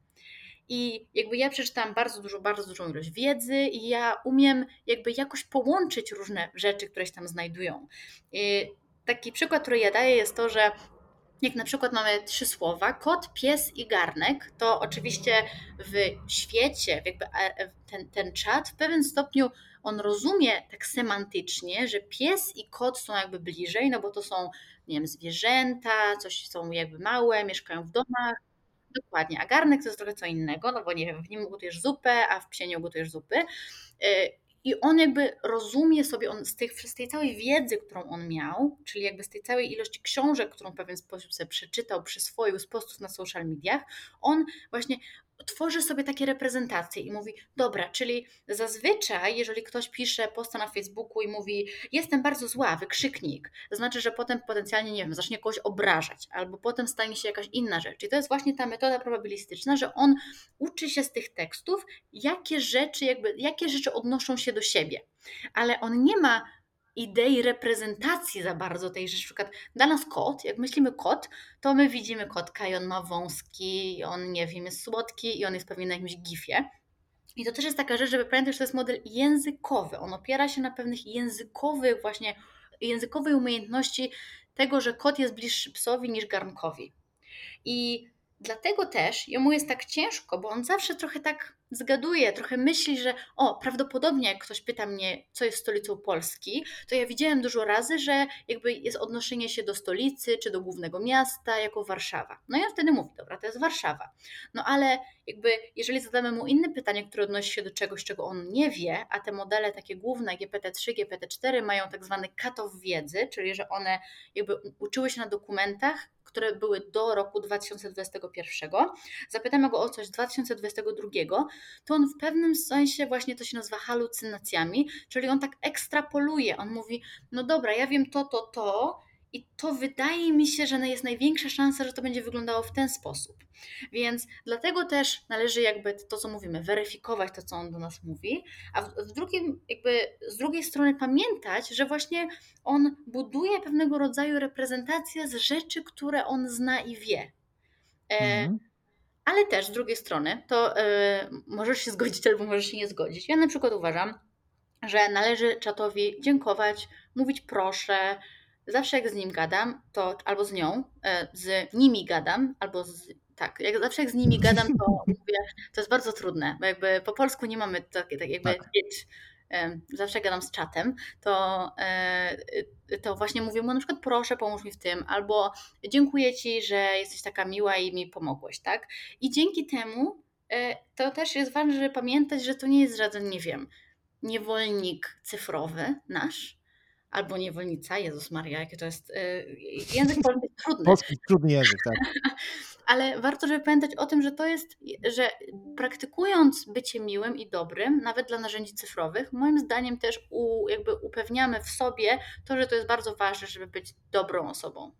I jakby ja przeczytałam bardzo dużo, bardzo dużą ilość wiedzy i ja umiem jakby jakoś połączyć różne rzeczy, które się tam znajdują. I taki przykład, który ja daję, jest to, że jak na przykład mamy trzy słowa, kot, pies i garnek, to oczywiście w świecie, jakby ten, ten czat w pewnym stopniu on rozumie tak semantycznie, że pies i kot są jakby bliżej, no bo to są, nie wiem, zwierzęta, coś są jakby małe, mieszkają w domach. Dokładnie, a garnek to jest trochę co innego, no bo nie wiem, w nim ugotujesz zupę, a w psie nie ugotujesz zupy. I on jakby rozumie sobie, on z, tych, z tej całej wiedzy, którą on miał, czyli jakby z tej całej ilości książek, którą w pewien sposób sobie przeczytał, przyswoił z postów na social mediach, on właśnie tworzy sobie takie reprezentacje i mówi, dobra, czyli zazwyczaj, jeżeli ktoś pisze posta na Facebooku i mówi, jestem bardzo zła, wykrzyknik, to znaczy, że potem potencjalnie, nie wiem, zacznie kogoś obrażać, albo potem stanie się jakaś inna rzecz. I to jest właśnie ta metoda probabilistyczna, że on uczy się z tych tekstów, jakie rzeczy, jakby, jakie rzeczy odnoszą się do siebie. Ale on nie ma idei reprezentacji za bardzo tej rzeczy. Na przykład dla nas kot, jak myślimy kot, to my widzimy kotka i on ma wąski, i on, nie wiem, jest słodki i on jest pewnie na jakimś gifie. I to też jest taka rzecz, żeby pamiętać, że to jest model językowy. On opiera się na pewnych językowych właśnie, językowej umiejętności tego, że kot jest bliższy psowi niż garnkowi. I dlatego też jemu jest tak ciężko, bo on zawsze trochę tak zgaduje, trochę myśli, że o, prawdopodobnie jak ktoś pyta mnie, co jest stolicą Polski, to ja widziałem dużo razy, że jakby jest odnoszenie się do stolicy czy do głównego miasta jako Warszawa. No i on wtedy mówi, dobra, to jest Warszawa. No ale jakby jeżeli zadamy mu inne pytanie, które odnosi się do czegoś, czego on nie wie, a te modele takie główne G P T trzy, G P T cztery mają tak zwany cut-off wiedzy, czyli że one jakby uczyły się na dokumentach, które były do roku dwa tysiące dwudziestego pierwszego, zapytamy go o coś z dwa tysiące dwudziestego drugiego, to on w pewnym sensie właśnie to się nazywa halucynacjami, czyli on tak ekstrapoluje, on mówi, no dobra, ja wiem to, to, to i to wydaje mi się, że jest największa szansa, że to będzie wyglądało w ten sposób. Więc dlatego też należy jakby to, co mówimy, weryfikować to, co on do nas mówi, a w, w drugim, jakby z drugiej strony pamiętać, że właśnie on buduje pewnego rodzaju reprezentację z rzeczy, które on zna i wie. E, Mhm. ale też z drugiej strony, to e, możesz się zgodzić albo możesz się nie zgodzić. Ja na przykład uważam, że należy czatowi dziękować, mówić proszę. Zawsze jak z nim gadam, to albo z nią, e, z nimi gadam, albo z, tak, jak, zawsze jak z nimi gadam, to mówię, to jest bardzo trudne, bo jakby po polsku nie mamy takiej tak jakby Tak. it. zawsze gadam z czatem, to, to właśnie mówię mu na przykład proszę pomóż mi w tym, albo dziękuję Ci, że jesteś taka miła i mi pomogłeś, tak? I dzięki temu to też jest ważne, żeby pamiętać, że to nie jest żaden, nie wiem, niewolnik cyfrowy nasz, albo niewolnica, Jezus Maria, jakie to jest, język polski jest trudny. Polski trudny język, tak. Ale warto, żeby pamiętać o tym, że to jest, że praktykując bycie miłym i dobrym, nawet dla narzędzi cyfrowych, moim zdaniem też u, jakby upewniamy w sobie to, że to jest bardzo ważne, żeby być dobrą osobą.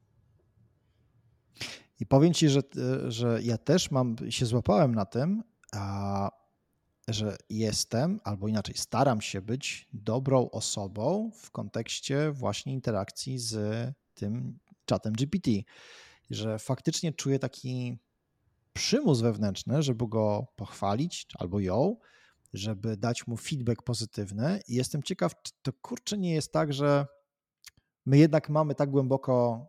I powiem Ci, że, że ja też mam, się złapałem na tym, a, że jestem, albo inaczej staram się być dobrą osobą w kontekście właśnie interakcji z tym czatem G P T, że faktycznie czuję taki przymus wewnętrzny, żeby go pochwalić albo ją, żeby dać mu feedback pozytywny i jestem ciekaw, czy to kurczę nie jest tak, że my jednak mamy tak głęboko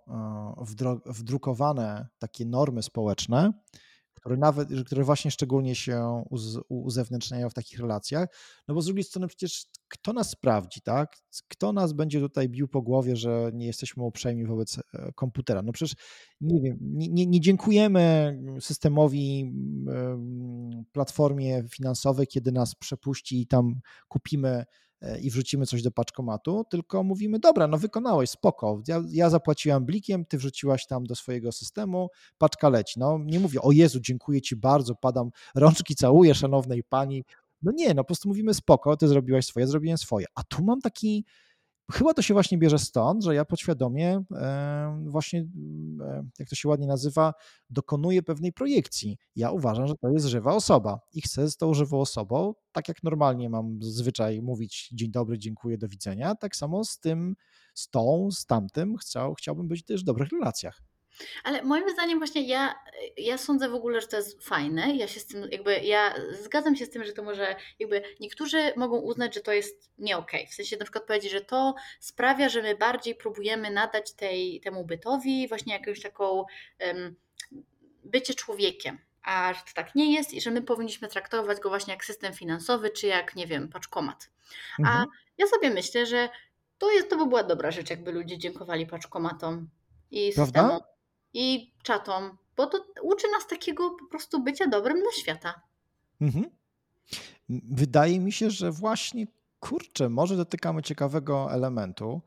wdrukowane takie normy społeczne, które nawet, które właśnie szczególnie się uzewnętrzniają w takich relacjach, no bo z drugiej strony przecież kto nas sprawdzi, tak? Kto nas będzie tutaj bił po głowie, że nie jesteśmy uprzejmi wobec komputera? No przecież nie wiem, nie, nie, nie dziękujemy systemowi, platformie finansowej, kiedy nas przepuści i tam kupimy i wrzucimy coś do paczkomatu, tylko mówimy, dobra, no wykonałeś, spoko, ja, ja zapłaciłam blikiem, ty wrzuciłaś tam do swojego systemu, paczka leci. No nie mówię, o Jezu, dziękuję Ci bardzo, padam, rączki całuję, szanownej Pani. No nie, no po prostu mówimy, spoko, ty zrobiłaś swoje, zrobiłem swoje. A tu mam taki, chyba to się właśnie bierze stąd, że ja podświadomie e, właśnie, e, jak to się ładnie nazywa, dokonuję pewnej projekcji. Ja uważam, że to jest żywa osoba i chcę z tą żywą osobą, tak jak normalnie mam zwyczaj mówić dzień dobry, dziękuję, do widzenia, tak samo z tym, z tą, z tamtym chciał, chciałbym być też w dobrych relacjach. Ale moim zdaniem właśnie ja, ja sądzę w ogóle, że to jest fajne. Ja się z tym jakby, ja zgadzam się z tym, że to może jakby niektórzy mogą uznać, że to jest nie okej. W sensie na przykład powiedzieć, że to sprawia, że my bardziej próbujemy nadać tej, temu bytowi właśnie jakąś taką um, bycie człowiekiem. A że to tak nie jest i że my powinniśmy traktować go właśnie jak system finansowy, czy jak, nie wiem, paczkomat. A mhm. ja sobie myślę, że to, jest, to by była dobra rzecz, jakby ludzie dziękowali paczkomatom i systemom. Prawda? I czatom, bo to uczy nas takiego po prostu bycia dobrym dla świata. Mhm. Wydaje mi się, że właśnie, kurczę, może dotykamy ciekawego elementu,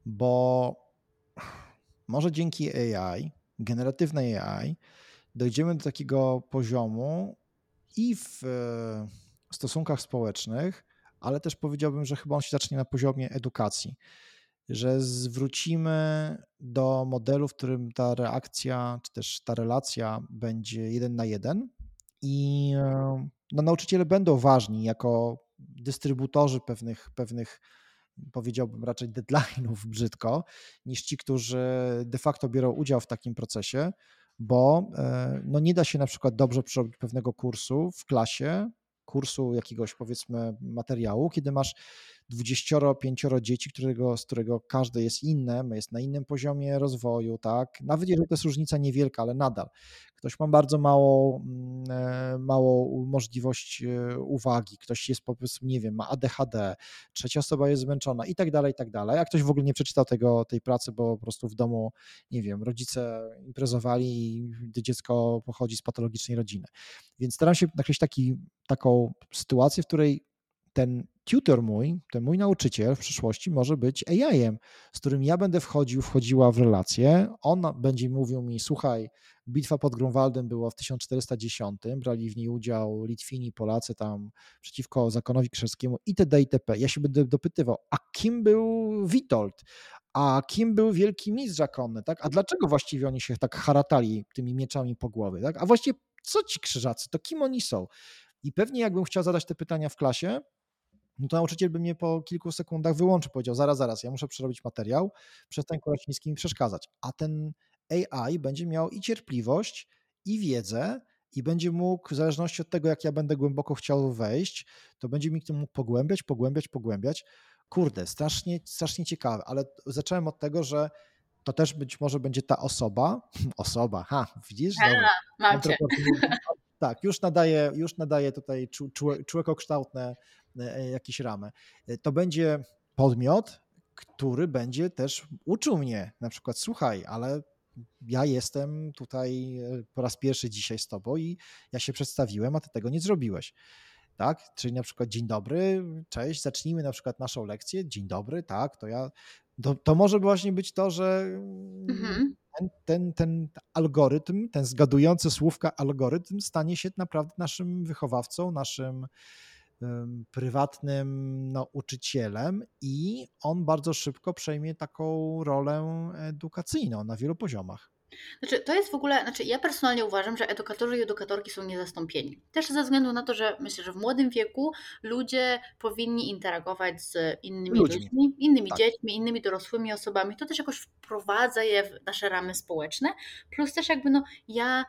bo może dzięki A I, generatywnej A I, dojdziemy do takiego poziomu i w stosunkach społecznych, ale też powiedziałbym, że chyba on się zacznie na poziomie edukacji, że zwrócimy do modelu, w którym ta reakcja, czy też ta relacja będzie jeden na jeden i no, nauczyciele będą ważni jako dystrybutorzy pewnych, pewnych, powiedziałbym raczej deadline'ów brzydko, niż ci, którzy de facto biorą udział w takim procesie, bo no, nie da się na przykład dobrze przerobić pewnego kursu w klasie, kursu jakiegoś powiedzmy materiału, kiedy masz dwudziestoro, pięcioro dzieci, którego, z którego każde jest inne, jest na innym poziomie rozwoju, tak? Nawet jeżeli to jest różnica niewielka, ale nadal. Ktoś ma bardzo małą, małą możliwość uwagi, ktoś jest po prostu, nie wiem, ma A D H D, trzecia osoba jest zmęczona i tak dalej, i tak dalej. A ktoś w ogóle nie przeczytał tego, tej pracy, bo po prostu w domu, nie wiem, rodzice imprezowali i dziecko pochodzi z patologicznej rodziny. Więc staram się nakreślić taki, taką sytuację, w której ten tutor mój, ten mój nauczyciel w przyszłości może być A I-em, z którym ja będę wchodził, wchodziła w relację. On będzie mówił mi, słuchaj, bitwa pod Grunwaldem była w tysiąc czterysta dziesiątym, brali w niej udział Litwini, Polacy tam przeciwko zakonowi krzyżackiemu itd. itp. Ja się będę dopytywał, a kim był Witold? A kim był wielki mistrz zakonny? Tak? A dlaczego właściwie oni się tak haratali tymi mieczami po głowie? Tak? A właściwie co ci krzyżacy? To kim oni są? I pewnie jakbym chciał zadać te pytania w klasie, no to nauczyciel by mnie po kilku sekundach wyłączył, powiedział, zaraz, zaraz, ja muszę przerobić materiał, przestań Kuraciński mi przeszkadzać. A ten A I będzie miał i cierpliwość, i wiedzę, i będzie mógł, w zależności od tego, jak ja będę głęboko chciał wejść, to będzie mi to mógł pogłębiać, pogłębiać, pogłębiać. Kurde, strasznie, strasznie ciekawe, ale zacząłem od tego, że to też być może będzie ta osoba, osoba, ha, widzisz? Dobra, mam cię. Tak, już nadaje, już nadaje tutaj człekokształtne jakieś ramy. To będzie podmiot, który będzie też uczył mnie, na przykład słuchaj, ale ja jestem tutaj po raz pierwszy dzisiaj z tobą i ja się przedstawiłem, a ty tego nie zrobiłeś. Tak? Czyli na przykład dzień dobry, cześć, zacznijmy na przykład naszą lekcję, dzień dobry, tak, to ja, to, to może właśnie być to, że Mhm. ten, ten, ten algorytm, ten zgadujący słówka algorytm stanie się naprawdę naszym wychowawcą, naszym um, prywatnym nauczycielem i on bardzo szybko przejmie taką rolę edukacyjną na wielu poziomach. Znaczy, to jest w ogóle, znaczy ja personalnie uważam, że edukatorzy i edukatorki są niezastąpieni. Też ze względu na to, że myślę, że w młodym wieku ludzie powinni interagować z innymi Ludźmi. ludźmi, innymi Tak. dziećmi, innymi dorosłymi osobami. To też jakoś wprowadza je w nasze ramy społeczne. Plus też jakby no ja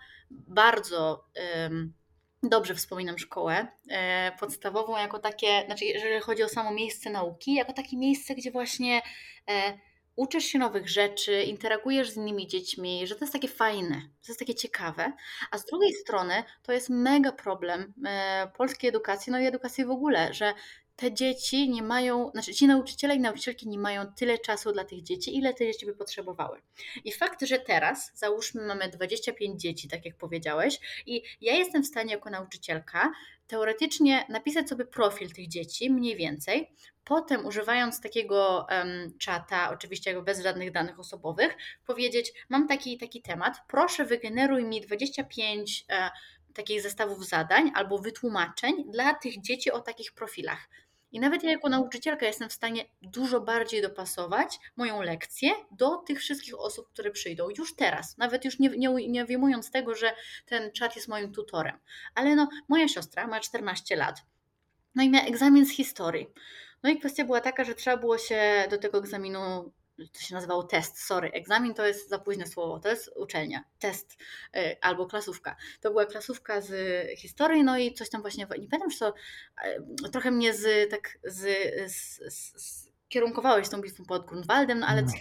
bardzo um, dobrze wspominam szkołę e, podstawową jako takie, znaczy jeżeli chodzi o samo miejsce nauki, jako takie miejsce, gdzie właśnie e, uczysz się nowych rzeczy, interagujesz z innymi dziećmi, że to jest takie fajne, to jest takie ciekawe, a z drugiej strony to jest mega problem e, polskiej edukacji, no i edukacji w ogóle, że te dzieci nie mają, znaczy ci nauczyciele i nauczycielki nie mają tyle czasu dla tych dzieci, ile te dzieci by potrzebowały. I fakt, że teraz, załóżmy, mamy dwadzieścia pięć dzieci, tak jak powiedziałeś, i ja jestem w stanie jako nauczycielka teoretycznie napisać sobie profil tych dzieci, mniej więcej, potem używając takiego um, czata, oczywiście jakby bez żadnych danych osobowych, powiedzieć, mam taki taki temat, proszę wygeneruj mi dwadzieścia pięć e, takich zestawów zadań albo wytłumaczeń dla tych dzieci o takich profilach. I nawet ja jako nauczycielka jestem w stanie dużo bardziej dopasować moją lekcję do tych wszystkich osób, które przyjdą już teraz. Nawet już nie, nie, nie wyjmując tego, że ten czat jest moim tutorem. Ale no, moja siostra ma czternaście lat. No i miała egzamin z historii. No i kwestia była taka, że trzeba było się do tego egzaminu, to się nazywało test, sorry, egzamin to jest za późne słowo, to jest uczelnia, test yy, albo klasówka. To była klasówka z historii, no i coś tam właśnie, nie pamiętam, czy to yy, trochę mnie z, tak z, z, z, z kierunkowałeś tą bitwą pod Grunwaldem, no ale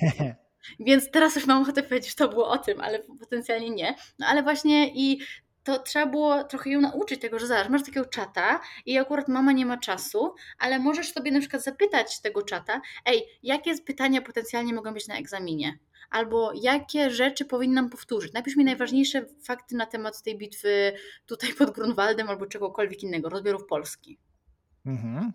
więc teraz już mam ochotę powiedzieć, że to było o tym, ale potencjalnie nie. No ale właśnie i to trzeba było trochę ją nauczyć tego, że zobacz, masz takiego czata i akurat mama nie ma czasu, ale możesz sobie na przykład zapytać tego czata, ej, jakie pytania potencjalnie mogą być na egzaminie? Albo jakie rzeczy powinnam powtórzyć? Napisz mi najważniejsze fakty na temat tej bitwy tutaj pod Grunwaldem albo czegokolwiek innego, rozbiorów Polski. Mhm.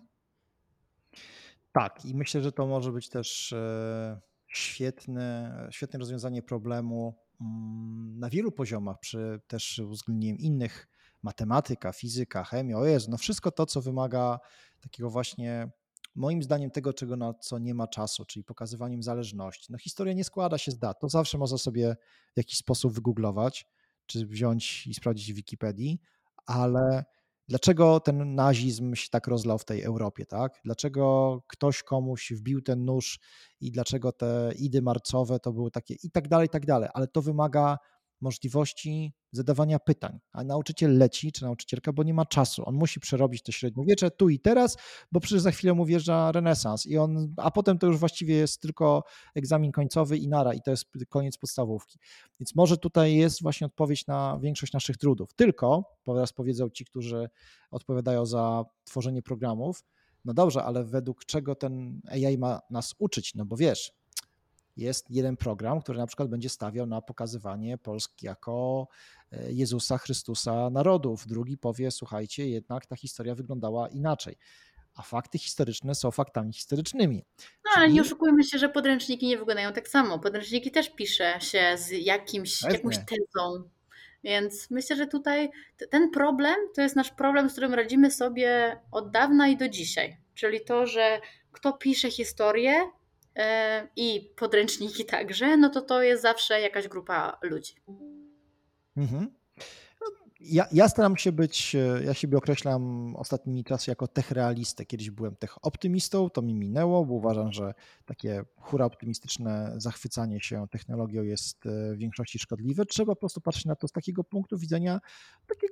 Tak, i myślę, że to może być też e, świetne, świetne rozwiązanie problemu mm, na wielu poziomach, przy też uwzględnieniem innych, matematyka, fizyka, chemia, o Jezu, no wszystko to, co wymaga takiego właśnie, moim zdaniem, tego, czego na co nie ma czasu, czyli pokazywaniem zależności. No historia nie składa się z dat, to zawsze można sobie w jakiś sposób wygooglować, czy wziąć i sprawdzić w Wikipedii, ale dlaczego ten nazizm się tak rozlał w tej Europie, tak? Dlaczego ktoś komuś wbił ten nóż i dlaczego te idy marcowe to były takie i tak dalej, i tak dalej, ale to wymaga możliwości zadawania pytań, a nauczyciel leci, czy nauczycielka, bo nie ma czasu. On musi przerobić to średniowiecze tu i teraz, bo przecież za chwilę mu wjeżdża renesans i on, a potem to już właściwie jest tylko egzamin końcowy i nara i to jest koniec podstawówki. Więc może tutaj jest właśnie odpowiedź na większość naszych trudów. Tylko, teraz powiedzą ci, którzy odpowiadają za tworzenie programów, no dobrze, ale według czego ten A I ma nas uczyć? No bo wiesz, jest jeden program, który na przykład będzie stawiał na pokazywanie Polski jako Jezusa Chrystusa narodów. Drugi powie, słuchajcie, jednak ta historia wyglądała inaczej. A fakty historyczne są faktami historycznymi. No ale nie oszukujmy się, że podręczniki nie wyglądają tak samo. Podręczniki też pisze się z jakimś, jakąś tezą. Więc myślę, że tutaj ten problem to jest nasz problem, z którym radzimy sobie od dawna i do dzisiaj. Czyli to, że kto pisze historię yy, i podręczniki także, no to to jest zawsze jakaś grupa ludzi. Mhm. Ja, ja staram się być, ja siebie określam ostatnimi czasy jako techrealistę. Kiedyś byłem techoptymistą, to mi minęło, bo uważam, że takie hura optymistyczne zachwycanie się technologią jest w większości szkodliwe. Trzeba po prostu patrzeć na to z takiego punktu widzenia takiego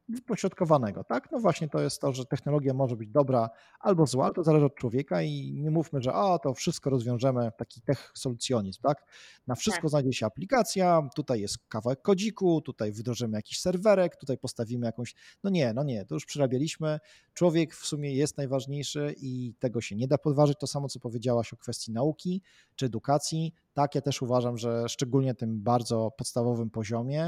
wypośrodkowanego, tak? No właśnie to jest to, że technologia może być dobra albo zła, to zależy od człowieka i nie mówmy, że o, to wszystko rozwiążemy, taki tech solucjonizm, tak? Na Tak. wszystko znajdzie się aplikacja, tutaj jest kawałek kodziku, tutaj wdrożymy jakiś serwerek, tutaj postawimy jakąś, no nie, no nie, to już przerabialiśmy, człowiek w sumie jest najważniejszy i tego się nie da podważyć, to samo co powiedziałaś o kwestii nauki czy edukacji, tak, ja też uważam, że szczególnie tym bardzo podstawowym poziomie,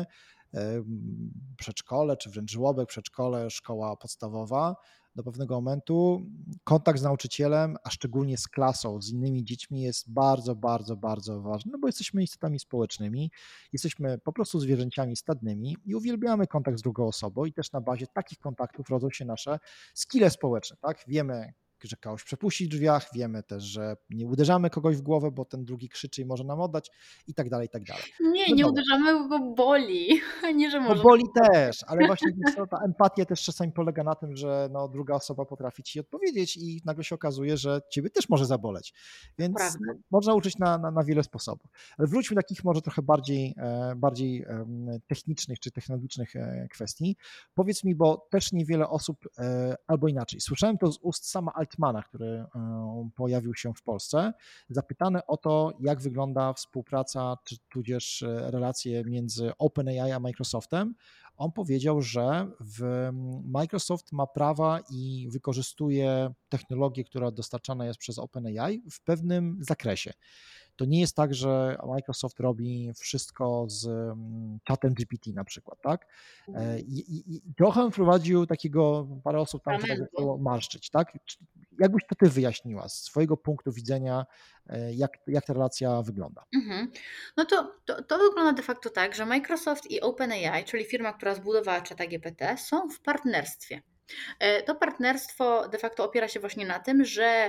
przedszkole, czy wręcz żłobek, przedszkole, szkoła podstawowa, do pewnego momentu kontakt z nauczycielem, a szczególnie z klasą, z innymi dziećmi jest bardzo, bardzo, bardzo ważny, no bo jesteśmy istotami społecznymi, jesteśmy po prostu zwierzęciami stadnymi i uwielbiamy kontakt z drugą osobą i też na bazie takich kontaktów rodzą się nasze skille społeczne, tak? Wiemy, że kogoś przepuścić w drzwiach, wiemy też, że nie uderzamy kogoś w głowę, bo ten drugi krzyczy i może nam oddać i tak dalej, i tak dalej. Nie, No nie dobra. uderzamy, bo boli, a nie, że No może. boli też, ale właśnie co, ta empatia też czasami polega na tym, że no, druga osoba potrafi ci odpowiedzieć i nagle się okazuje, że ciebie też może zaboleć, więc no, można uczyć na, na, na wiele sposobów. Ale wróćmy do takich może trochę bardziej, bardziej technicznych czy technologicznych kwestii. Powiedz mi, bo też niewiele osób, albo inaczej, słyszałem to z ust sama Altmana, który pojawił się w Polsce, zapytany o to, jak wygląda współpraca, czy tudzież relacje między OpenAI a Microsoftem. On powiedział, że w Microsoft ma prawa i wykorzystuje technologię, która dostarczana jest przez OpenAI w pewnym zakresie. To nie jest tak, że Microsoft robi wszystko z czatem G P T na przykład, tak? I, i, i trochę wprowadził takiego, parę osób tam to zaczęło marszczyć, tak? Jakbyś to ty wyjaśniła z swojego punktu widzenia, jak, jak ta relacja wygląda? Mhm. No to, to, to wygląda de facto tak, że Microsoft i OpenAI, czyli firma, która zbudowała czata G P T, są w partnerstwie. To partnerstwo de facto opiera się właśnie na tym, że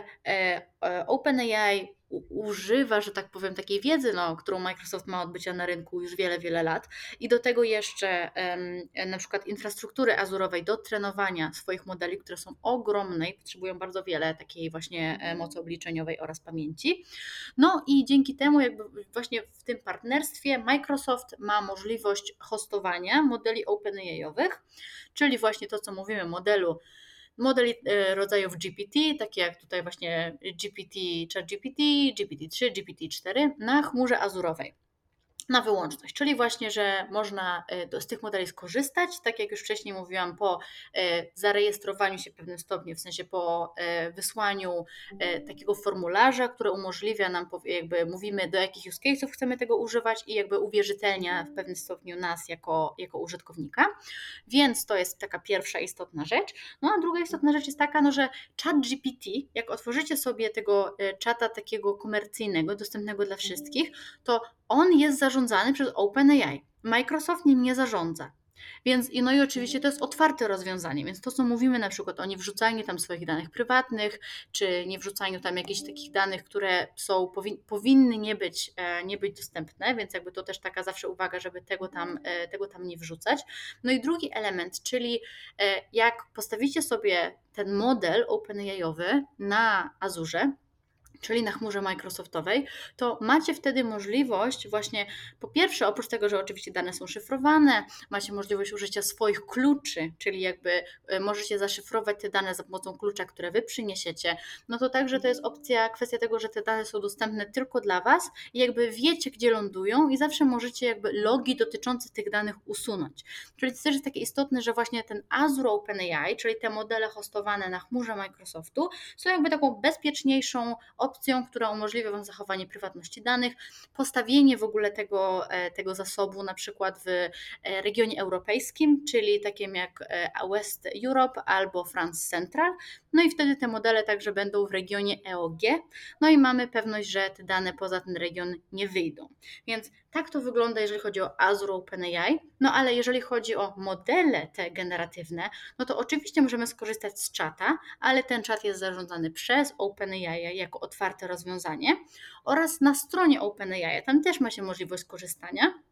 OpenAI używa, że tak powiem, takiej wiedzy, no, którą Microsoft ma od bycia na rynku już wiele, wiele lat i do tego jeszcze um, na przykład infrastruktury azurowej do trenowania swoich modeli, które są ogromne i potrzebują bardzo wiele takiej właśnie mocy obliczeniowej oraz pamięci. No i dzięki temu jakby właśnie w tym partnerstwie Microsoft ma możliwość hostowania modeli OpenAI-owych, czyli właśnie to, co mówimy, modelu modeli rodzajów G P T, takie jak tutaj właśnie G P T, ChatGPT, G P T trzy, G P T cztery na chmurze azurowej. Na wyłączność, czyli właśnie, że można z tych modeli skorzystać, tak jak już wcześniej mówiłam, po zarejestrowaniu się w pewnym stopniu, w sensie po wysłaniu takiego formularza, które umożliwia nam, jakby mówimy, do jakich use case'ów chcemy tego używać i jakby uwierzytelnia w pewnym stopniu nas jako, jako użytkownika. Więc to jest taka pierwsza istotna rzecz. No a druga istotna rzecz jest taka, no, że ChatGPT, jak otworzycie sobie tego czata takiego komercyjnego, dostępnego dla wszystkich, to on jest zarządzany przez OpenAI. Microsoft nim nie zarządza. Więc, no i oczywiście to jest otwarte rozwiązanie, więc to, co mówimy na przykład o niewrzucaniu tam swoich danych prywatnych, czy nie wrzucaniu tam jakichś takich danych, które są, powin, powinny nie być, nie być dostępne, więc jakby to też taka zawsze uwaga, żeby tego tam, tego tam nie wrzucać. No i drugi element, czyli jak postawicie sobie ten model OpenAI-owy na Azurze, czyli na chmurze Microsoftowej, to macie wtedy możliwość właśnie, po pierwsze, oprócz tego, że oczywiście dane są szyfrowane, macie możliwość użycia swoich kluczy, czyli jakby możecie zaszyfrować te dane za pomocą klucza, które wy przyniesiecie, no to także to jest opcja, kwestia tego, że te dane są dostępne tylko dla was i jakby wiecie, gdzie lądują i zawsze możecie jakby logi dotyczące tych danych usunąć. Czyli to też jest takie istotne, że właśnie ten Azure OpenAI, czyli te modele hostowane na chmurze Microsoftu, są jakby taką bezpieczniejszą opcją, która umożliwia wam zachowanie prywatności danych, postawienie w ogóle tego, tego zasobu na przykład w regionie europejskim, czyli takim jak West Europe albo France Central, no i wtedy te modele także będą w regionie E O G, no i mamy pewność, że te dane poza ten region nie wyjdą. Więc tak to wygląda, jeżeli chodzi o Azure OpenAI, no ale jeżeli chodzi o modele te generatywne, no to oczywiście możemy skorzystać z czata, ale ten czat jest zarządzany przez OpenAI jako otwarte rozwiązanie oraz na stronie OpenAI, tam też macie możliwość skorzystania.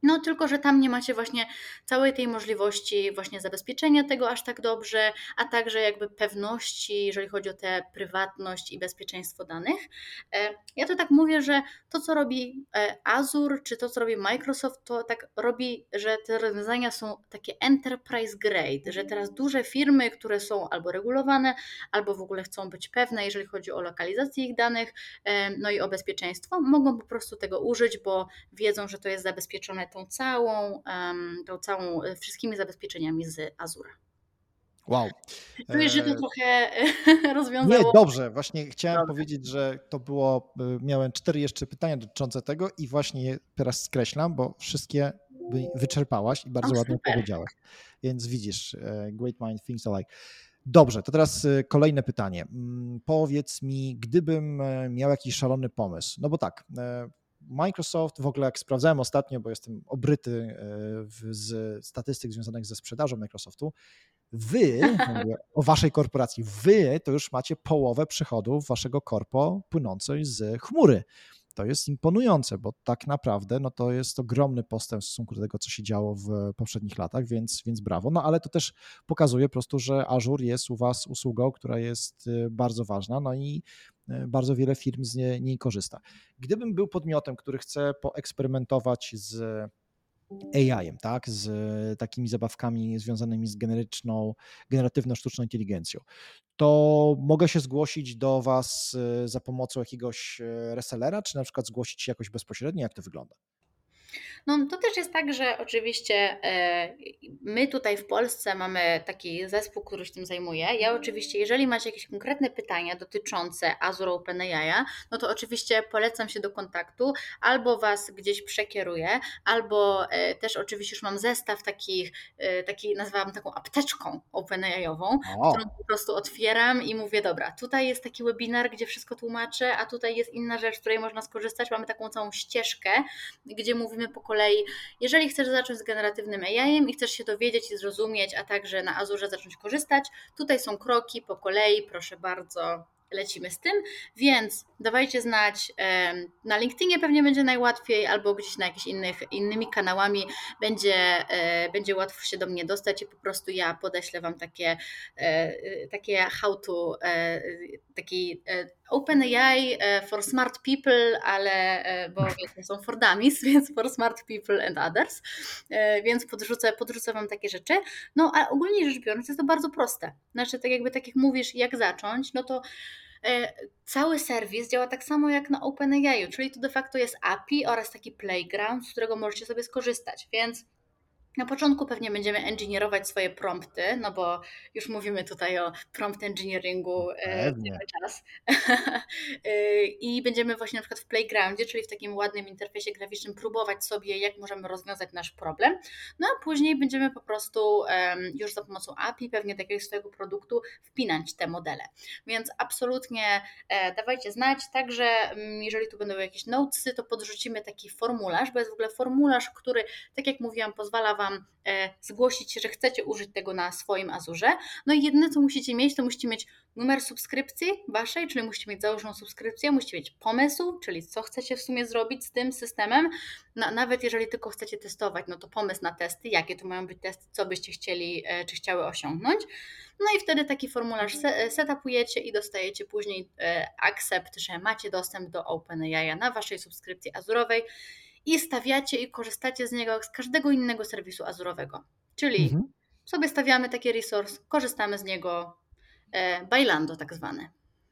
No tylko, że tam nie macie właśnie całej tej możliwości właśnie zabezpieczenia tego aż tak dobrze, a także jakby pewności, jeżeli chodzi o tę prywatność i bezpieczeństwo danych. E, Ja to tak mówię, że to, co robi e, Azure, czy to, co robi Microsoft, to tak robi, że te rozwiązania są takie enterprise grade, że teraz duże firmy, które są albo regulowane, albo w ogóle chcą być pewne, jeżeli chodzi o lokalizację ich danych, e, no i o bezpieczeństwo, mogą po prostu tego użyć, bo wiedzą, że to jest zabezpieczone tą całą, um, tą całą, wszystkimi zabezpieczeniami z Azure. Wow. Czujesz, że to trochę Nie, rozwiązało? dobrze. Właśnie chciałem Dobrze. powiedzieć, że to było, miałem cztery jeszcze pytania dotyczące tego i właśnie je teraz skreślam, bo wszystkie wyczerpałaś i bardzo O, ładnie super. powiedziałaś. Więc widzisz, great mind thinks alike. Dobrze, to teraz kolejne pytanie. Powiedz mi, gdybym miał jakiś szalony pomysł, no bo tak, Microsoft, w ogóle jak sprawdzałem ostatnio, bo jestem obryty z statystyk związanych ze sprzedażą Microsoftu, wy, mówię o waszej korporacji, wy to już macie połowę przychodów waszego korpo płynącej z chmury. To jest imponujące, bo tak naprawdę no to jest ogromny postęp w stosunku do tego, co się działo w poprzednich latach, więc, więc brawo. No ale to też pokazuje po prostu, że Azure jest u was usługą, która jest bardzo ważna, no i bardzo wiele firm z niej, niej korzysta. Gdybym był podmiotem, który chce poeksperymentować z A I-em, tak, z takimi zabawkami związanymi z generyczną, generatywną sztuczną inteligencją, to mogę się zgłosić do was za pomocą jakiegoś resellera, czy na przykład zgłosić się jakoś bezpośrednio? Jak to wygląda? No to też jest tak, że oczywiście my tutaj w Polsce mamy taki zespół, który się tym zajmuje. Ja oczywiście, jeżeli macie jakieś konkretne pytania dotyczące Azure OpenAI, no to oczywiście polecam się do kontaktu, albo was gdzieś przekieruję, albo też oczywiście już mam zestaw takich, taki nazwałam taką apteczką OpenAI-ową, którą po prostu otwieram i mówię, dobra, tutaj jest taki webinar, gdzie wszystko tłumaczę, a tutaj jest inna rzecz, z której można skorzystać. Mamy taką całą ścieżkę, gdzie mówimy po kolei, jeżeli chcesz zacząć z generatywnym A I-em i chcesz się dowiedzieć i zrozumieć, a także na Azure zacząć korzystać, tutaj są kroki po kolei, proszę bardzo, lecimy z tym, więc dawajcie znać, na LinkedInie pewnie będzie najłatwiej, albo gdzieś na jakichś innych, innymi kanałami będzie, będzie łatwo się do mnie dostać i po prostu ja podeślę wam takie, takie how to, taki OpenAI for smart people, ale bo wiecie, są for dummies, więc for smart people and others, więc podrzucę, podrzucę wam takie rzeczy. No a ogólnie rzecz biorąc jest to bardzo proste. Znaczy tak jakby tak jak mówisz, jak zacząć, no to cały serwis działa tak samo jak na OpenAI, czyli to de facto jest A P I oraz taki playground, z którego możecie sobie skorzystać, więc na początku pewnie będziemy engineerować swoje prompty, no bo już mówimy tutaj o prompt engineeringu cały czas. I będziemy właśnie na przykład w playgroundzie, czyli w takim ładnym interfejsie graficznym próbować sobie, jak możemy rozwiązać nasz problem. No a później będziemy po prostu już za pomocą A P I, pewnie takiego swojego produktu, wpinać te modele. Więc absolutnie dawajcie znać. Także jeżeli tu będą jakieś notesy, to podrzucimy taki formularz, bo jest w ogóle formularz, który, tak jak mówiłam, pozwala wam zgłosić się, że chcecie użyć tego na swoim Azurze. No i jedyne, co musicie mieć, to musicie mieć numer subskrypcji waszej, czyli musicie mieć założoną subskrypcję, musicie mieć pomysł, czyli co chcecie w sumie zrobić z tym systemem. No, nawet jeżeli tylko chcecie testować, no to pomysł na testy, jakie to mają być testy, co byście chcieli, czy chciały osiągnąć. No i wtedy taki formularz setupujecie i dostajecie później accept, że macie dostęp do OpenAI na waszej subskrypcji azurowej i stawiacie i korzystacie z niego jak z każdego innego serwisu azurowego. Czyli mhm. sobie stawiamy taki resource, korzystamy z niego, e, bailando tak zwane.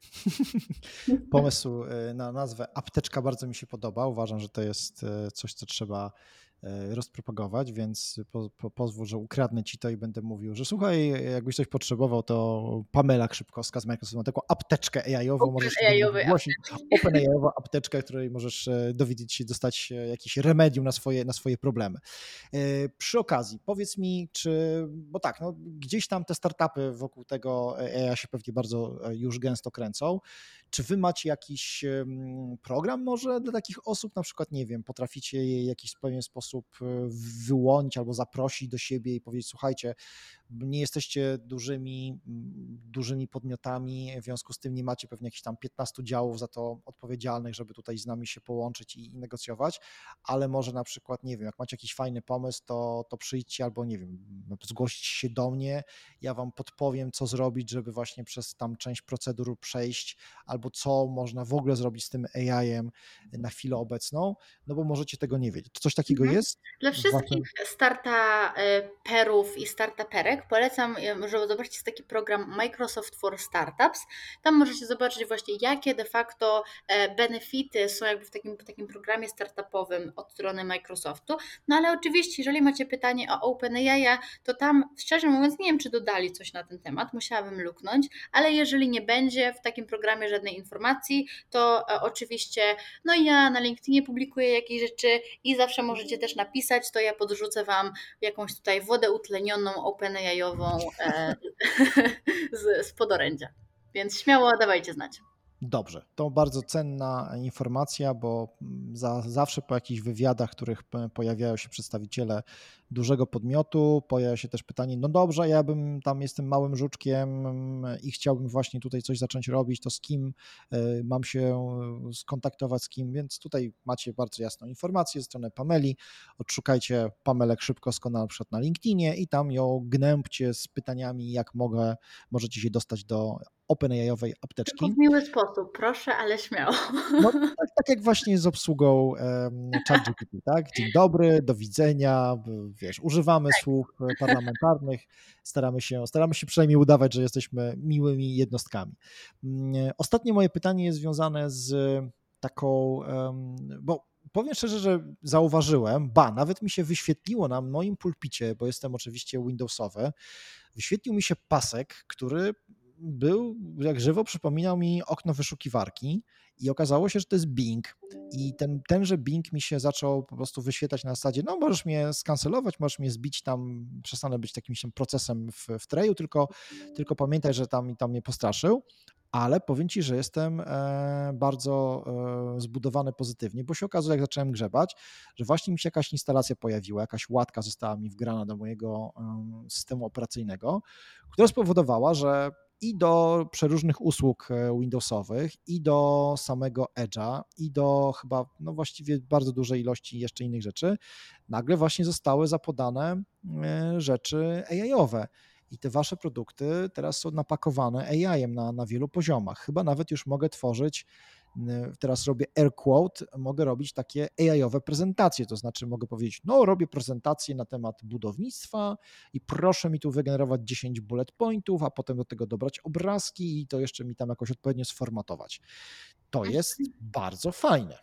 Pomysł na nazwę apteczka bardzo mi się podoba. Uważam, że to jest coś, co trzeba rozpropagować, więc po, po, pozwól, że ukradnę ci to i będę mówił, że słuchaj, jakbyś coś potrzebował, to Pamela Krzypkowska z Microsoftu ma taką apteczkę A I-ową, Open możesz zgłosić, Open A I-ową apteczkę, której możesz dowiedzieć się, dostać jakieś remedium na swoje, na swoje problemy. Przy okazji, powiedz mi, czy, bo tak, no, gdzieś tam te startupy wokół tego A I się pewnie bardzo już gęsto kręcą. Czy wy macie jakiś program może dla takich osób, na przykład, nie wiem, potraficie je w jakiś pewien sposób sposób wyłonić albo zaprosić do siebie i powiedzieć, słuchajcie, nie jesteście dużymi, dużymi podmiotami, w związku z tym nie macie pewnie jakichś tam piętnastu działów za to odpowiedzialnych, żeby tutaj z nami się połączyć i, i negocjować, ale może na przykład, nie wiem, jak macie jakiś fajny pomysł, to, to przyjdźcie albo, nie wiem, zgłosić się do mnie, ja wam podpowiem, co zrobić, żeby właśnie przez tam część procedur przejść, albo co można w ogóle zrobić z tym A I-em na chwilę obecną, no bo możecie tego nie wiedzieć. Czy coś takiego Mhm. jest? Dla wszystkich startuperów i startuperek polecam, żeby zobaczyć jest taki program Microsoft for Startups. Tam możecie zobaczyć właśnie, jakie de facto benefity są jakby w takim, w takim programie startupowym od strony Microsoftu. No ale oczywiście, jeżeli macie pytanie o OpenAI, to tam szczerze mówiąc nie wiem, czy dodali coś na ten temat, musiałabym luknąć, ale jeżeli nie będzie w takim programie żadnej informacji, to oczywiście, no ja na LinkedInie publikuję jakieś rzeczy i zawsze możecie też napisać, to ja podrzucę Wam jakąś tutaj wodę utlenioną OpenAI-ową e, z, z podorędzia. Więc śmiało dawajcie znać. Dobrze, to bardzo cenna informacja, bo za, zawsze po jakichś wywiadach, w których pojawiają się przedstawiciele dużego podmiotu, pojawia się też pytanie, no dobrze, ja bym tam jestem małym żuczkiem i chciałbym właśnie tutaj coś zacząć robić, to z kim mam się skontaktować, z kim, więc tutaj macie bardzo jasną informację ze strony Pameli, odszukajcie Pamelek Szybkowską na przykład na LinkedInie i tam ją gnębcie z pytaniami, jak mogę, możecie się dostać do OpenAI-owej apteczki. Tylko w miły sposób, proszę, ale śmiało. No, tak, tak jak właśnie z obsługą um, ChatGPT, tak? Dzień dobry, do widzenia, wiesz, używamy tak. słów parlamentarnych, staramy się, staramy się przynajmniej udawać, że jesteśmy miłymi jednostkami. Ostatnie moje pytanie jest związane z taką, um, bo powiem szczerze, że zauważyłem, ba, nawet mi się wyświetliło na moim pulpicie, bo jestem oczywiście Windowsowy, wyświetlił mi się pasek, który był, jak żywo przypominał mi okno wyszukiwarki i okazało się, że to jest Bing i ten, tenże Bing mi się zaczął po prostu wyświetlać na zasadzie, no możesz mnie skancelować, możesz mnie zbić tam, przestanę być takim procesem w, w treju, tylko, tylko pamiętaj, że tam, tam mnie postraszył. Ale powiem Ci, że jestem bardzo zbudowany pozytywnie, bo się okazuje, jak zacząłem grzebać, że właśnie mi się jakaś instalacja pojawiła, jakaś łatka została mi wgrana do mojego systemu operacyjnego, która spowodowała, że i do przeróżnych usług Windowsowych, i do samego Edge'a, i do chyba, no właściwie bardzo dużej ilości jeszcze innych rzeczy, nagle właśnie zostały zapodane rzeczy A I-owe. I te wasze produkty teraz są napakowane A I-em na, na wielu poziomach. Chyba nawet już mogę tworzyć, teraz robię air quote, mogę robić takie A I-owe prezentacje, to znaczy mogę powiedzieć, no robię prezentację na temat budownictwa i proszę mi tu wygenerować dziesięć bullet pointów, a potem do tego dobrać obrazki i to jeszcze mi tam jakoś odpowiednio sformatować. To jest bardzo fajne.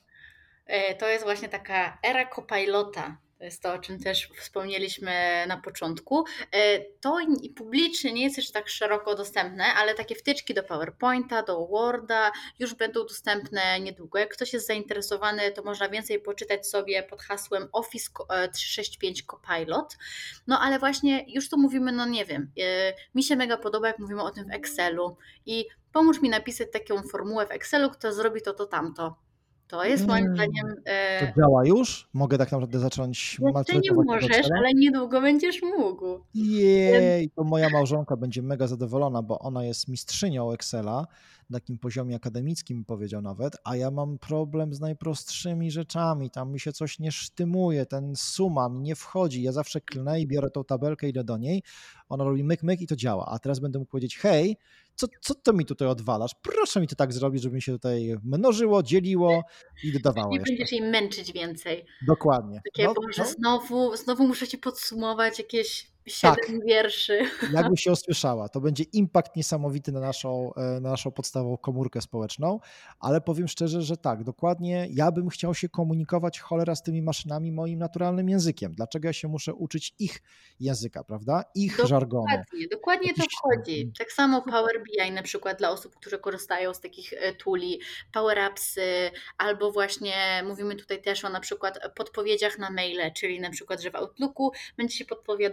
To jest właśnie taka era copilota. To jest to, o czym też wspomnieliśmy na początku. To publicznie nie jest jeszcze tak szeroko dostępne, ale takie wtyczki do PowerPointa, do Worda już będą dostępne niedługo. Jak ktoś jest zainteresowany, to można więcej poczytać sobie pod hasłem Office trzysta sześćdziesiąt pięć Copilot. No ale właśnie już tu mówimy, no nie wiem, mi się mega podoba, jak mówimy o tym w Excelu i pomóż mi napisać taką formułę w Excelu, kto zrobi to, to, tamto. To jest moim hmm. zdaniem... To działa już? Mogę tak naprawdę zacząć maltretować? Jeszcze nie możesz, ale niedługo będziesz mógł. Jej, to moja małżonka będzie mega zadowolona, bo ona jest mistrzynią Excela, na takim poziomie akademickim powiedział nawet, a ja mam problem z najprostszymi rzeczami, tam mi się coś nie sztymuje, ten suma mi nie wchodzi, ja zawsze klnę i biorę tą tabelkę, idę do niej, ona robi myk, myk i to działa, a teraz będę mógł powiedzieć, hej, co, co to mi tutaj odwalasz? Proszę mi to tak zrobić, żeby mi się tutaj mnożyło, dzieliło i dodawało nie jeszcze. będziesz jej męczyć więcej. Dokładnie. Takie, no, Boże, no. Znowu, znowu muszę Ci podsumować jakieś siedem tak. wierszy. Jakby się usłyszała. To będzie impact niesamowity na naszą, na naszą podstawową komórkę społeczną, ale powiem szczerze, że tak, dokładnie ja bym chciał się komunikować cholera z tymi maszynami moim naturalnym językiem. Dlaczego ja się muszę uczyć ich języka, prawda? Ich dokładnie, żargonu. Dokładnie Jakiś... to wchodzi. Tak samo Power B I na przykład dla osób, które korzystają z takich tuli, Power Appsy, albo właśnie mówimy tutaj też o na przykład podpowiedziach na maile, czyli na przykład, że w Outlooku będzie się podpowiadało, jak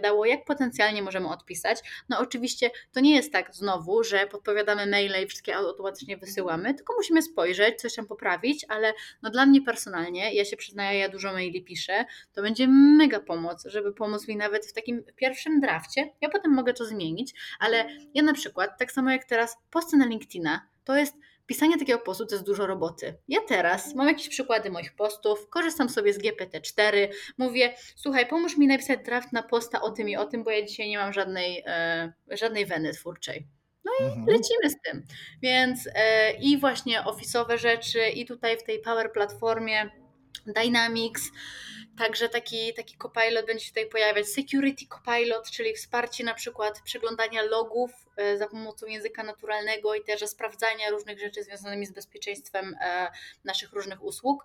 potencjalnie możemy odpisać. No oczywiście to nie jest tak znowu, że podpowiadamy maile i wszystkie automatycznie wysyłamy, tylko musimy spojrzeć, coś tam poprawić, ale no dla mnie personalnie, ja się przyznaję, ja dużo maili piszę, to będzie mega pomoc, żeby pomóc mi nawet w takim pierwszym drafcie. Ja potem mogę to zmienić, ale ja na przykład, tak samo jak teraz, posty na LinkedIna, to jest pisanie takiego postu to jest dużo roboty. Ja teraz mam jakieś przykłady moich postów, korzystam sobie z G P T cztery, mówię, słuchaj, pomóż mi napisać draft na posta o tym i o tym, bo ja dzisiaj nie mam żadnej, e, żadnej weny twórczej. No i Mhm. lecimy z tym. Więc e, i właśnie ofisowe rzeczy, i tutaj w tej Power Platformie Dynamics, także taki, taki copilot będzie się tutaj pojawiać, Security Copilot, czyli wsparcie na przykład przeglądania logów e, za pomocą języka naturalnego i też sprawdzania różnych rzeczy związanymi z bezpieczeństwem e, naszych różnych usług.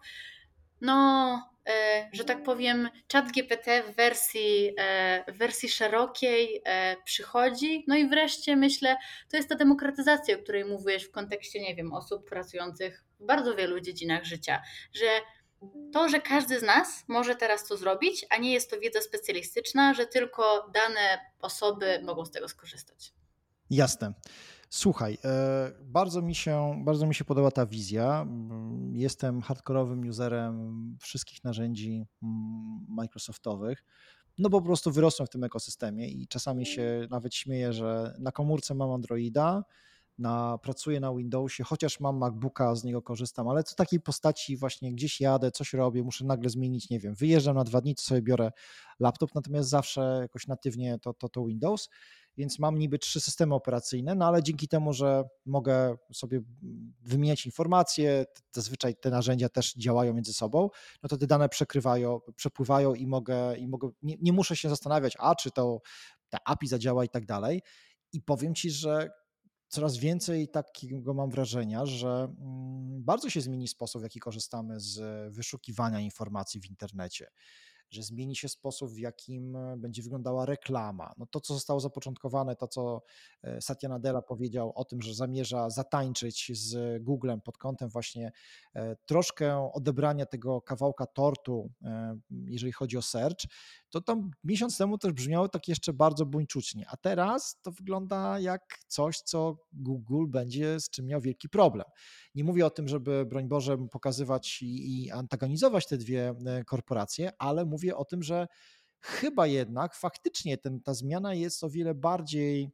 No, e, że tak powiem, ChatGPT w wersji, e, w wersji szerokiej e, przychodzi. No i wreszcie myślę, to jest ta demokratyzacja, o której mówiłeś w kontekście, nie wiem, osób pracujących w bardzo wielu dziedzinach życia, że to, że każdy z nas może teraz to zrobić, a nie jest to wiedza specjalistyczna, że tylko dane osoby mogą z tego skorzystać. Jasne. Słuchaj, bardzo mi się, bardzo mi się podoba ta wizja. Jestem hardkorowym userem wszystkich narzędzi Microsoftowych, no bo po prostu wyrosłem w tym ekosystemie i czasami się nawet śmieję, że na komórce mam Androida, na, pracuję na Windowsie, chociaż mam MacBooka, z niego korzystam, ale co takiej postaci właśnie gdzieś jadę, coś robię, muszę nagle zmienić, nie wiem, wyjeżdżam na dwa dni, to sobie biorę laptop, natomiast zawsze jakoś natywnie to, to, to Windows, więc mam niby trzy systemy operacyjne, no ale dzięki temu, że mogę sobie wymieniać informacje, zazwyczaj te narzędzia też działają między sobą, no to te dane przekrywają, przepływają i mogę, i mogę nie, nie muszę się zastanawiać, a czy to ta A P I zadziała i tak dalej. I powiem Ci, że coraz więcej takiego mam wrażenia, że bardzo się zmieni sposób, w jaki korzystamy z wyszukiwania informacji w internecie, że zmieni się sposób, w jakim będzie wyglądała reklama. No to, co zostało zapoczątkowane, to, co Satya Nadella powiedział o tym, że zamierza zatańczyć z Googlem pod kątem właśnie troszkę odebrania tego kawałka tortu, jeżeli chodzi o search, to tam miesiąc temu też brzmiało tak jeszcze bardzo buńczucznie, a teraz to wygląda jak coś, co Google będzie z czym miał wielki problem. Nie mówię o tym, żeby, broń Boże, pokazywać i, i antagonizować te dwie korporacje, ale mówię o tym, że chyba jednak faktycznie ten, ta zmiana jest o wiele bardziej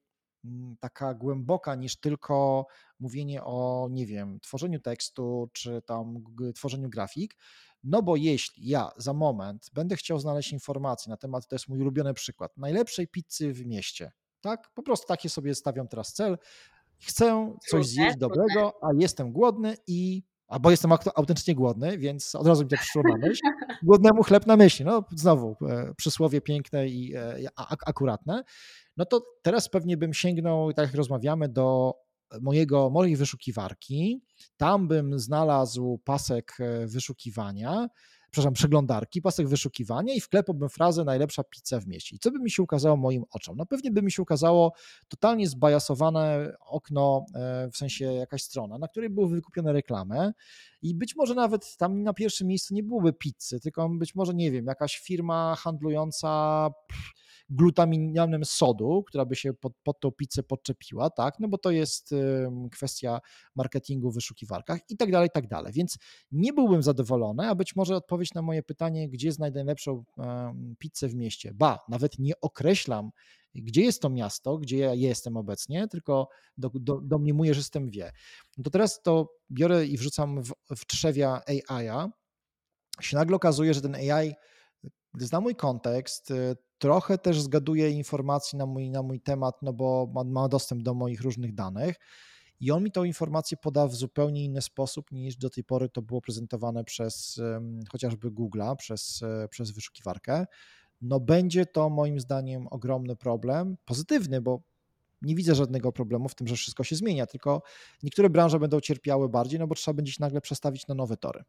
taka głęboka niż tylko mówienie o, nie wiem, tworzeniu tekstu czy tam tworzeniu grafik, no bo jeśli ja za moment będę chciał znaleźć informacje na temat, to jest mój ulubiony przykład, najlepszej pizzy w mieście, tak? Po prostu takie sobie stawiam teraz cel, chcę coś Trudne, zjeść trudne. dobrego, a jestem głodny i, albo jestem autentycznie głodny, więc od razu mi to przyszło na myśl, głodnemu chleb na myśli, no znowu przysłowie piękne i akuratne, no to teraz pewnie bym sięgnął, tak jak rozmawiamy, do mojego, mojej wyszukiwarki, tam bym znalazł pasek wyszukiwania, przepraszam, przeglądarki, pasek wyszukiwania i wklepałbym frazę najlepsza pizza w mieście. I co by mi się ukazało moim oczom? No pewnie by mi się ukazało totalnie zbajasowane okno, w sensie jakaś strona, na której były wykupione reklamy i być może nawet tam na pierwszym miejscu nie byłoby pizzy, tylko być może, nie wiem, jakaś firma handlująca glutaminianem sodu, która by się pod, pod tą pizzę podczepiła, tak, no bo to jest kwestia marketingu w wyszukiwarkach i tak dalej, i tak dalej, więc nie byłbym zadowolony, a być może odpowiedź na moje pytanie, gdzie znajdę najlepszą pizzę w mieście, ba, nawet nie określam, gdzie jest to miasto, gdzie ja jestem obecnie, tylko do, do, domniemuję, że system wie. No to teraz to biorę i wrzucam w, w trzewia A I-a, się nagle okazuje, że ten A I zna mój kontekst, trochę też zgaduje informacji na mój, na mój temat, no bo ma, ma dostęp do moich różnych danych i on mi tą informację poda w zupełnie inny sposób niż do tej pory to było prezentowane przez um, chociażby Google'a, przez, przez wyszukiwarkę. No będzie to moim zdaniem ogromny problem, pozytywny, bo nie widzę żadnego problemu w tym, że wszystko się zmienia, tylko niektóre branże będą cierpiały bardziej, no bo trzeba będzie się nagle przestawić na nowe tory.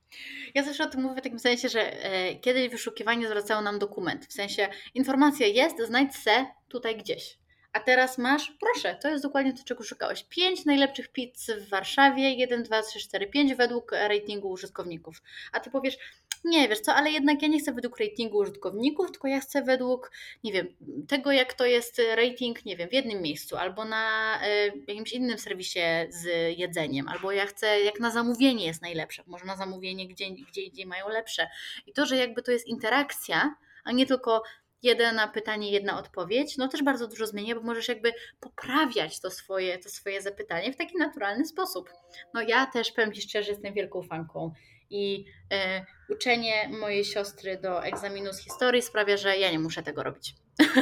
Ja zawsze o tym mówię w takim sensie, że e, kiedyś wyszukiwanie zwracało nam dokument, w sensie informacja jest, znajdź se tutaj gdzieś. A teraz masz, proszę, to jest dokładnie to, czego szukałeś. Pięć najlepszych pizz w Warszawie, jeden, dwa, trzy, cztery, pięć według ratingu użytkowników. A ty powiesz, nie, wiesz co, ale jednak ja nie chcę według ratingu użytkowników, tylko ja chcę według, nie wiem, tego jak to jest rating, nie wiem, w jednym miejscu albo na y, jakimś innym serwisie z jedzeniem, albo ja chcę jak na zamówienie jest najlepsze, może na zamówienie gdzie, gdzie indziej mają lepsze. I to, że jakby to jest interakcja, a nie tylko jedno pytanie, jedna odpowiedź, no też bardzo dużo zmienia, bo możesz jakby poprawiać to swoje, to swoje zapytanie w taki naturalny sposób. No ja też powiem Ci szczerze, jestem wielką fanką i e, uczenie mojej siostry do egzaminu z historii sprawia, że ja nie muszę tego robić.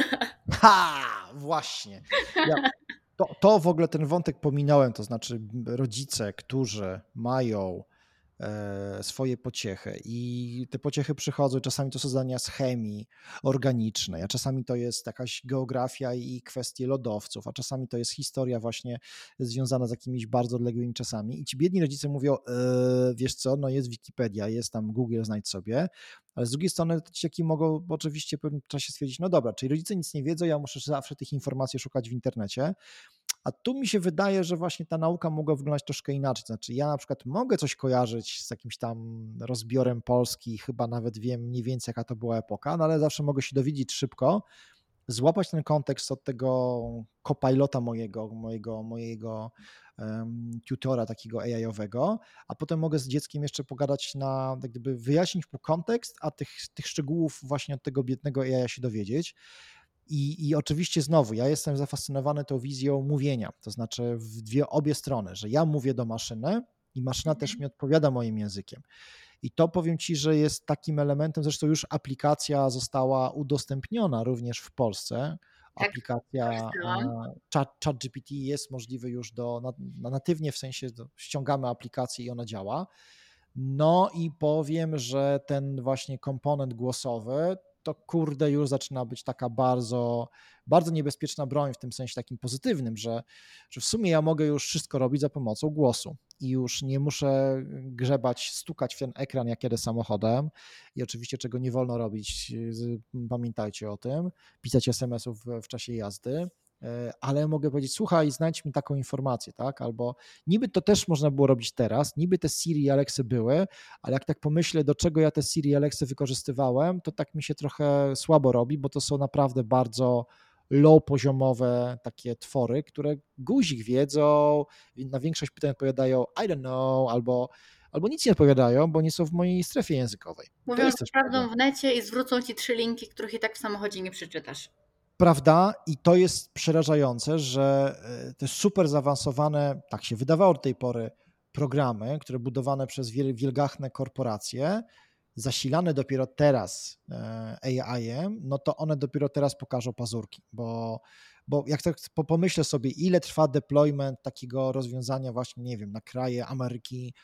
Ha! Właśnie. Ja, to, to w ogóle ten wątek pominąłem, to znaczy rodzice, którzy mają swoje pociechy i te pociechy przychodzą, czasami to są zadania z chemii organicznej, a czasami to jest jakaś geografia i kwestie lodowców, a czasami to jest historia właśnie związana z jakimiś bardzo odległymi czasami i ci biedni rodzice mówią, e, wiesz co, no jest Wikipedia, jest tam Google, znajdź sobie, ale z drugiej strony ci dzieci mogą oczywiście w pewnym czasie stwierdzić, no dobra, czyli rodzice nic nie wiedzą, ja muszę zawsze tych informacji szukać w internecie. A tu mi się wydaje, że właśnie ta nauka mogła wyglądać troszkę inaczej. Znaczy ja na przykład mogę coś kojarzyć z jakimś tam rozbiorem Polski, chyba nawet wiem mniej więcej jaka to była epoka, no ale zawsze mogę się dowiedzieć szybko, złapać ten kontekst od tego copilota mojego, mojego, mojego um, tutora takiego A I-owego, a potem mogę z dzieckiem jeszcze pogadać na, jak gdyby wyjaśnić mu kontekst, a tych, tych szczegółów właśnie od tego biednego A I się dowiedzieć. I, I oczywiście znowu, ja jestem zafascynowany tą wizją mówienia, to znaczy w dwie obie strony, że ja mówię do maszyny i maszyna mhm. też mi odpowiada moim językiem. I to powiem Ci, że jest takim elementem, zresztą już aplikacja została udostępniona również w Polsce. Tak, aplikacja ChatGPT jest możliwy już do, na, na natywnie, w sensie do, ściągamy aplikację i ona działa. No i powiem, że ten właśnie komponent głosowy to kurde już zaczyna być taka bardzo, bardzo niebezpieczna broń w tym sensie takim pozytywnym, że, że w sumie ja mogę już wszystko robić za pomocą głosu i już nie muszę grzebać, stukać w ten ekran, jak jadę samochodem i oczywiście czego nie wolno robić, pamiętajcie o tym, pisać es em esów w, w czasie jazdy, ale mogę powiedzieć, słuchaj, znajdź mi taką informację, tak, albo niby to też można było robić teraz, niby te Siri i Alexy były, ale jak tak pomyślę, do czego ja te Siri i Alexy wykorzystywałem, to tak mi się trochę słabo robi, bo to są naprawdę bardzo low poziomowe takie twory, które guzik wiedzą, na większość pytań odpowiadają I don't know, albo albo nic nie odpowiadają, bo nie są w mojej strefie językowej. Mówią, że sprawdzą w necie i zwrócą Ci trzy linki, których i tak w samochodzie nie przeczytasz. Prawda? I to jest przerażające, że te super zaawansowane, tak się wydawało do tej pory, programy, które budowane przez wielgachne korporacje, zasilane dopiero teraz A I-em, no to one dopiero teraz pokażą pazurki, bo, bo jak tak pomyślę sobie, ile trwa deployment takiego rozwiązania właśnie, nie wiem, na kraje Ameryki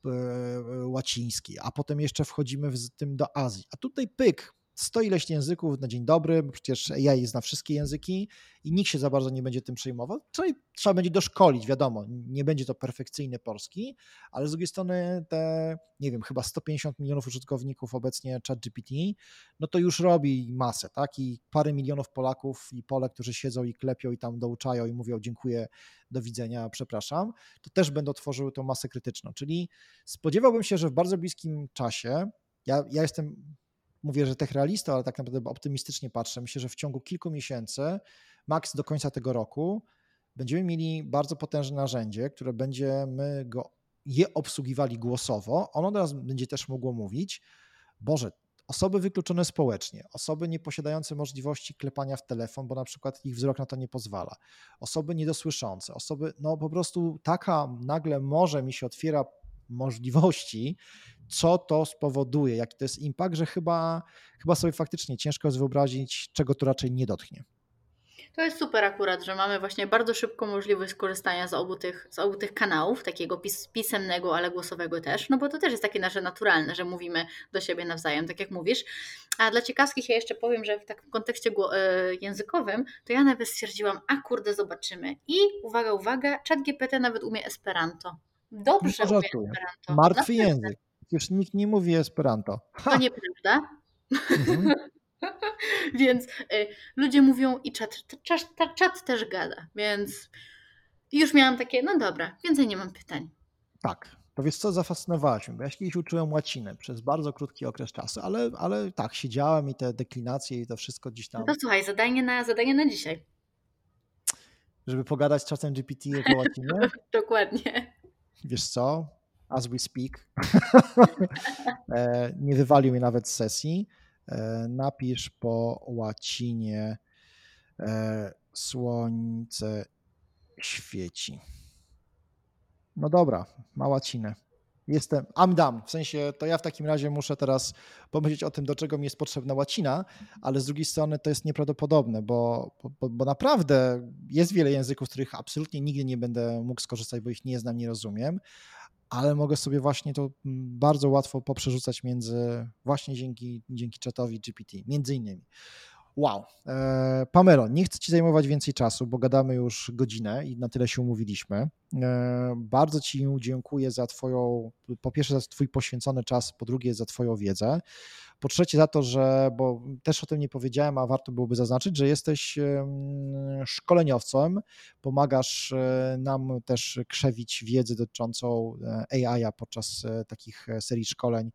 Łacińskiej, a potem jeszcze wchodzimy w tym do Azji, a tutaj pyk, sto ileś języków na dzień dobry, bo przecież A I zna wszystkie języki i nikt się za bardzo nie będzie tym przejmował. Czyli trzeba będzie doszkolić, wiadomo, nie będzie to perfekcyjny polski, ale z drugiej strony te, nie wiem, chyba sto pięćdziesiąt milionów użytkowników obecnie ChatGPT, no to już robi masę, tak? I parę milionów Polaków i Polek, którzy siedzą i klepią i tam douczają i mówią dziękuję, do widzenia, przepraszam, to też będą tworzyły tą masę krytyczną. Czyli spodziewałbym się, że w bardzo bliskim czasie, ja, ja jestem mówię, że techrealista, ale tak naprawdę optymistycznie patrzę. Myślę, że w ciągu kilku miesięcy, maks do końca tego roku, będziemy mieli bardzo potężne narzędzie, które będziemy go, je obsługiwali głosowo. Ono teraz będzie też mogło mówić, Boże, osoby wykluczone społecznie, osoby nieposiadające możliwości klepania w telefon, bo na przykład ich wzrok na to nie pozwala, osoby niedosłyszące, osoby, no po prostu taka nagle może mi się otwiera możliwości, co to spowoduje, jaki to jest impact, że chyba, chyba sobie faktycznie ciężko jest wyobrazić, czego to raczej nie dotknie. To jest super akurat, że mamy właśnie bardzo szybką możliwość skorzystania z obu tych, z obu tych kanałów, takiego pis, pisemnego, ale głosowego też, no bo to też jest takie nasze naturalne, że mówimy do siebie nawzajem, tak jak mówisz. A dla ciekawskich ja jeszcze powiem, że w takim kontekście językowym, to ja nawet stwierdziłam, a kurde, zobaczymy. I uwaga, uwaga, ChatGPT nawet umie Esperanto. Dobrze umie Esperanto. Martwy język. Już nikt nie mówi Esperanto. Ha! To nieprawda. Mhm. Więc y, ludzie mówią i czat, czat, czat też gada, więc już miałam takie, no dobra, więcej nie mam pytań. Tak, To wiesz co, zafascynowałaś mnie, bo ja się kiedyś uczyłem łaciny przez bardzo krótki okres czasu, ale, ale tak, siedziałem i te deklinacje i to wszystko gdzieś No to tam, słuchaj, zadanie na, zadanie na dzisiaj. żeby pogadać z czatem G P T o łacinie. Dokładnie. Wiesz co, as we speak, e, nie wywalił mnie nawet z sesji. E, napisz po łacinie e, słońce świeci. No dobra, ma łacinę. Jestem, I'm done. W sensie to ja w takim razie muszę teraz pomyśleć o tym, do czego mi jest potrzebna łacina, ale z drugiej strony to jest nieprawdopodobne, bo, bo, bo naprawdę jest wiele języków, z których absolutnie nigdy nie będę mógł skorzystać, bo ich nie znam, nie rozumiem, ale mogę sobie właśnie to bardzo łatwo poprzerzucać między, właśnie dzięki, dzięki czatowi G P T, między innymi. Wow. E, Pamelo, nie chcę Ci zajmować więcej czasu, bo gadamy już godzinę i na tyle się umówiliśmy. E, bardzo Ci dziękuję za Twoją, po pierwsze za Twój poświęcony czas, po drugie za Twoją wiedzę, po trzecie za to, że, bo też o tym nie powiedziałem, a warto byłoby zaznaczyć, że jesteś szkoleniowcem, pomagasz nam też krzewić wiedzę dotyczącą A I podczas takich serii szkoleń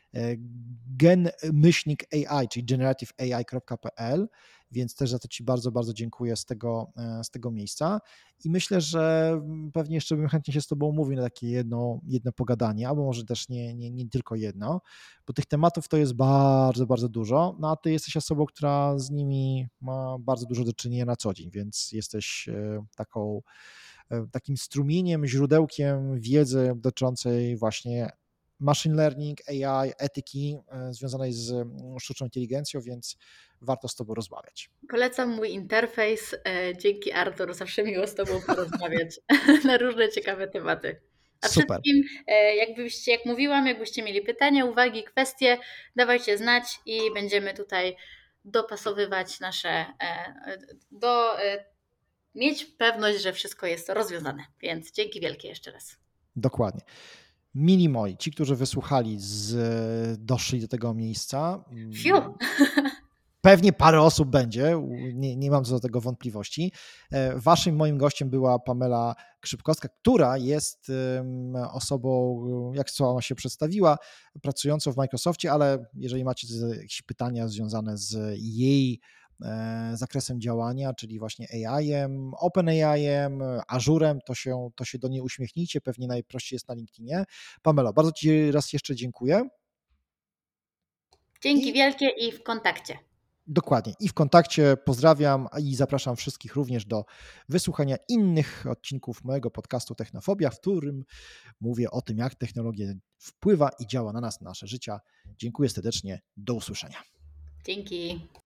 gen-myślnik A I, czyli generative A I kropka p l, więc też za to Ci bardzo, bardzo dziękuję z tego, z tego miejsca i myślę, że pewnie jeszcze bym chętnie się z Tobą umówił na takie jedno, jedno pogadanie, albo może też nie, nie, nie tylko jedno, bo tych tematów to jest bardzo, bardzo dużo, no a Ty jesteś osobą, która z nimi ma bardzo dużo do czynienia na co dzień, więc jesteś taką, takim strumieniem, źródełkiem wiedzy dotyczącej właśnie machine learning, A I, etyki związanej z sztuczną inteligencją, więc warto z Tobą rozmawiać. Polecam mój interfejs. Dzięki, Artur, zawsze miło z Tobą porozmawiać na różne ciekawe tematy. A Super. wszystkim, jakbyście, jak mówiłam, jakbyście mieli pytania, uwagi, kwestie, dawajcie znać i będziemy tutaj dopasowywać nasze, do, mieć pewność, że wszystko jest rozwiązane. Więc dzięki wielkie jeszcze raz. Dokładnie. Mili moi, ci, którzy wysłuchali, z, doszli do tego miejsca. Fiu. Pewnie parę osób będzie, nie, nie mam co do tego wątpliwości. Waszym moim gościem była Pamela Krzypkowska, która jest osobą, jak sama się przedstawiła, pracującą w Microsoftie, ale jeżeli macie jakieś pytania związane z jej zakresem działania, czyli właśnie A I-em, OpenAI-em, Azurem, to się, to się do niej uśmiechnijcie, pewnie najprościej jest na LinkedInie. Pamela, bardzo Ci raz jeszcze dziękuję. Dzięki I... wielkie i w kontakcie. Dokładnie. I w kontakcie pozdrawiam i zapraszam wszystkich również do wysłuchania innych odcinków mojego podcastu Technofobia, w którym mówię o tym, jak technologia wpływa i działa na nas, na nasze życia. Dziękuję serdecznie. Do usłyszenia. Dzięki.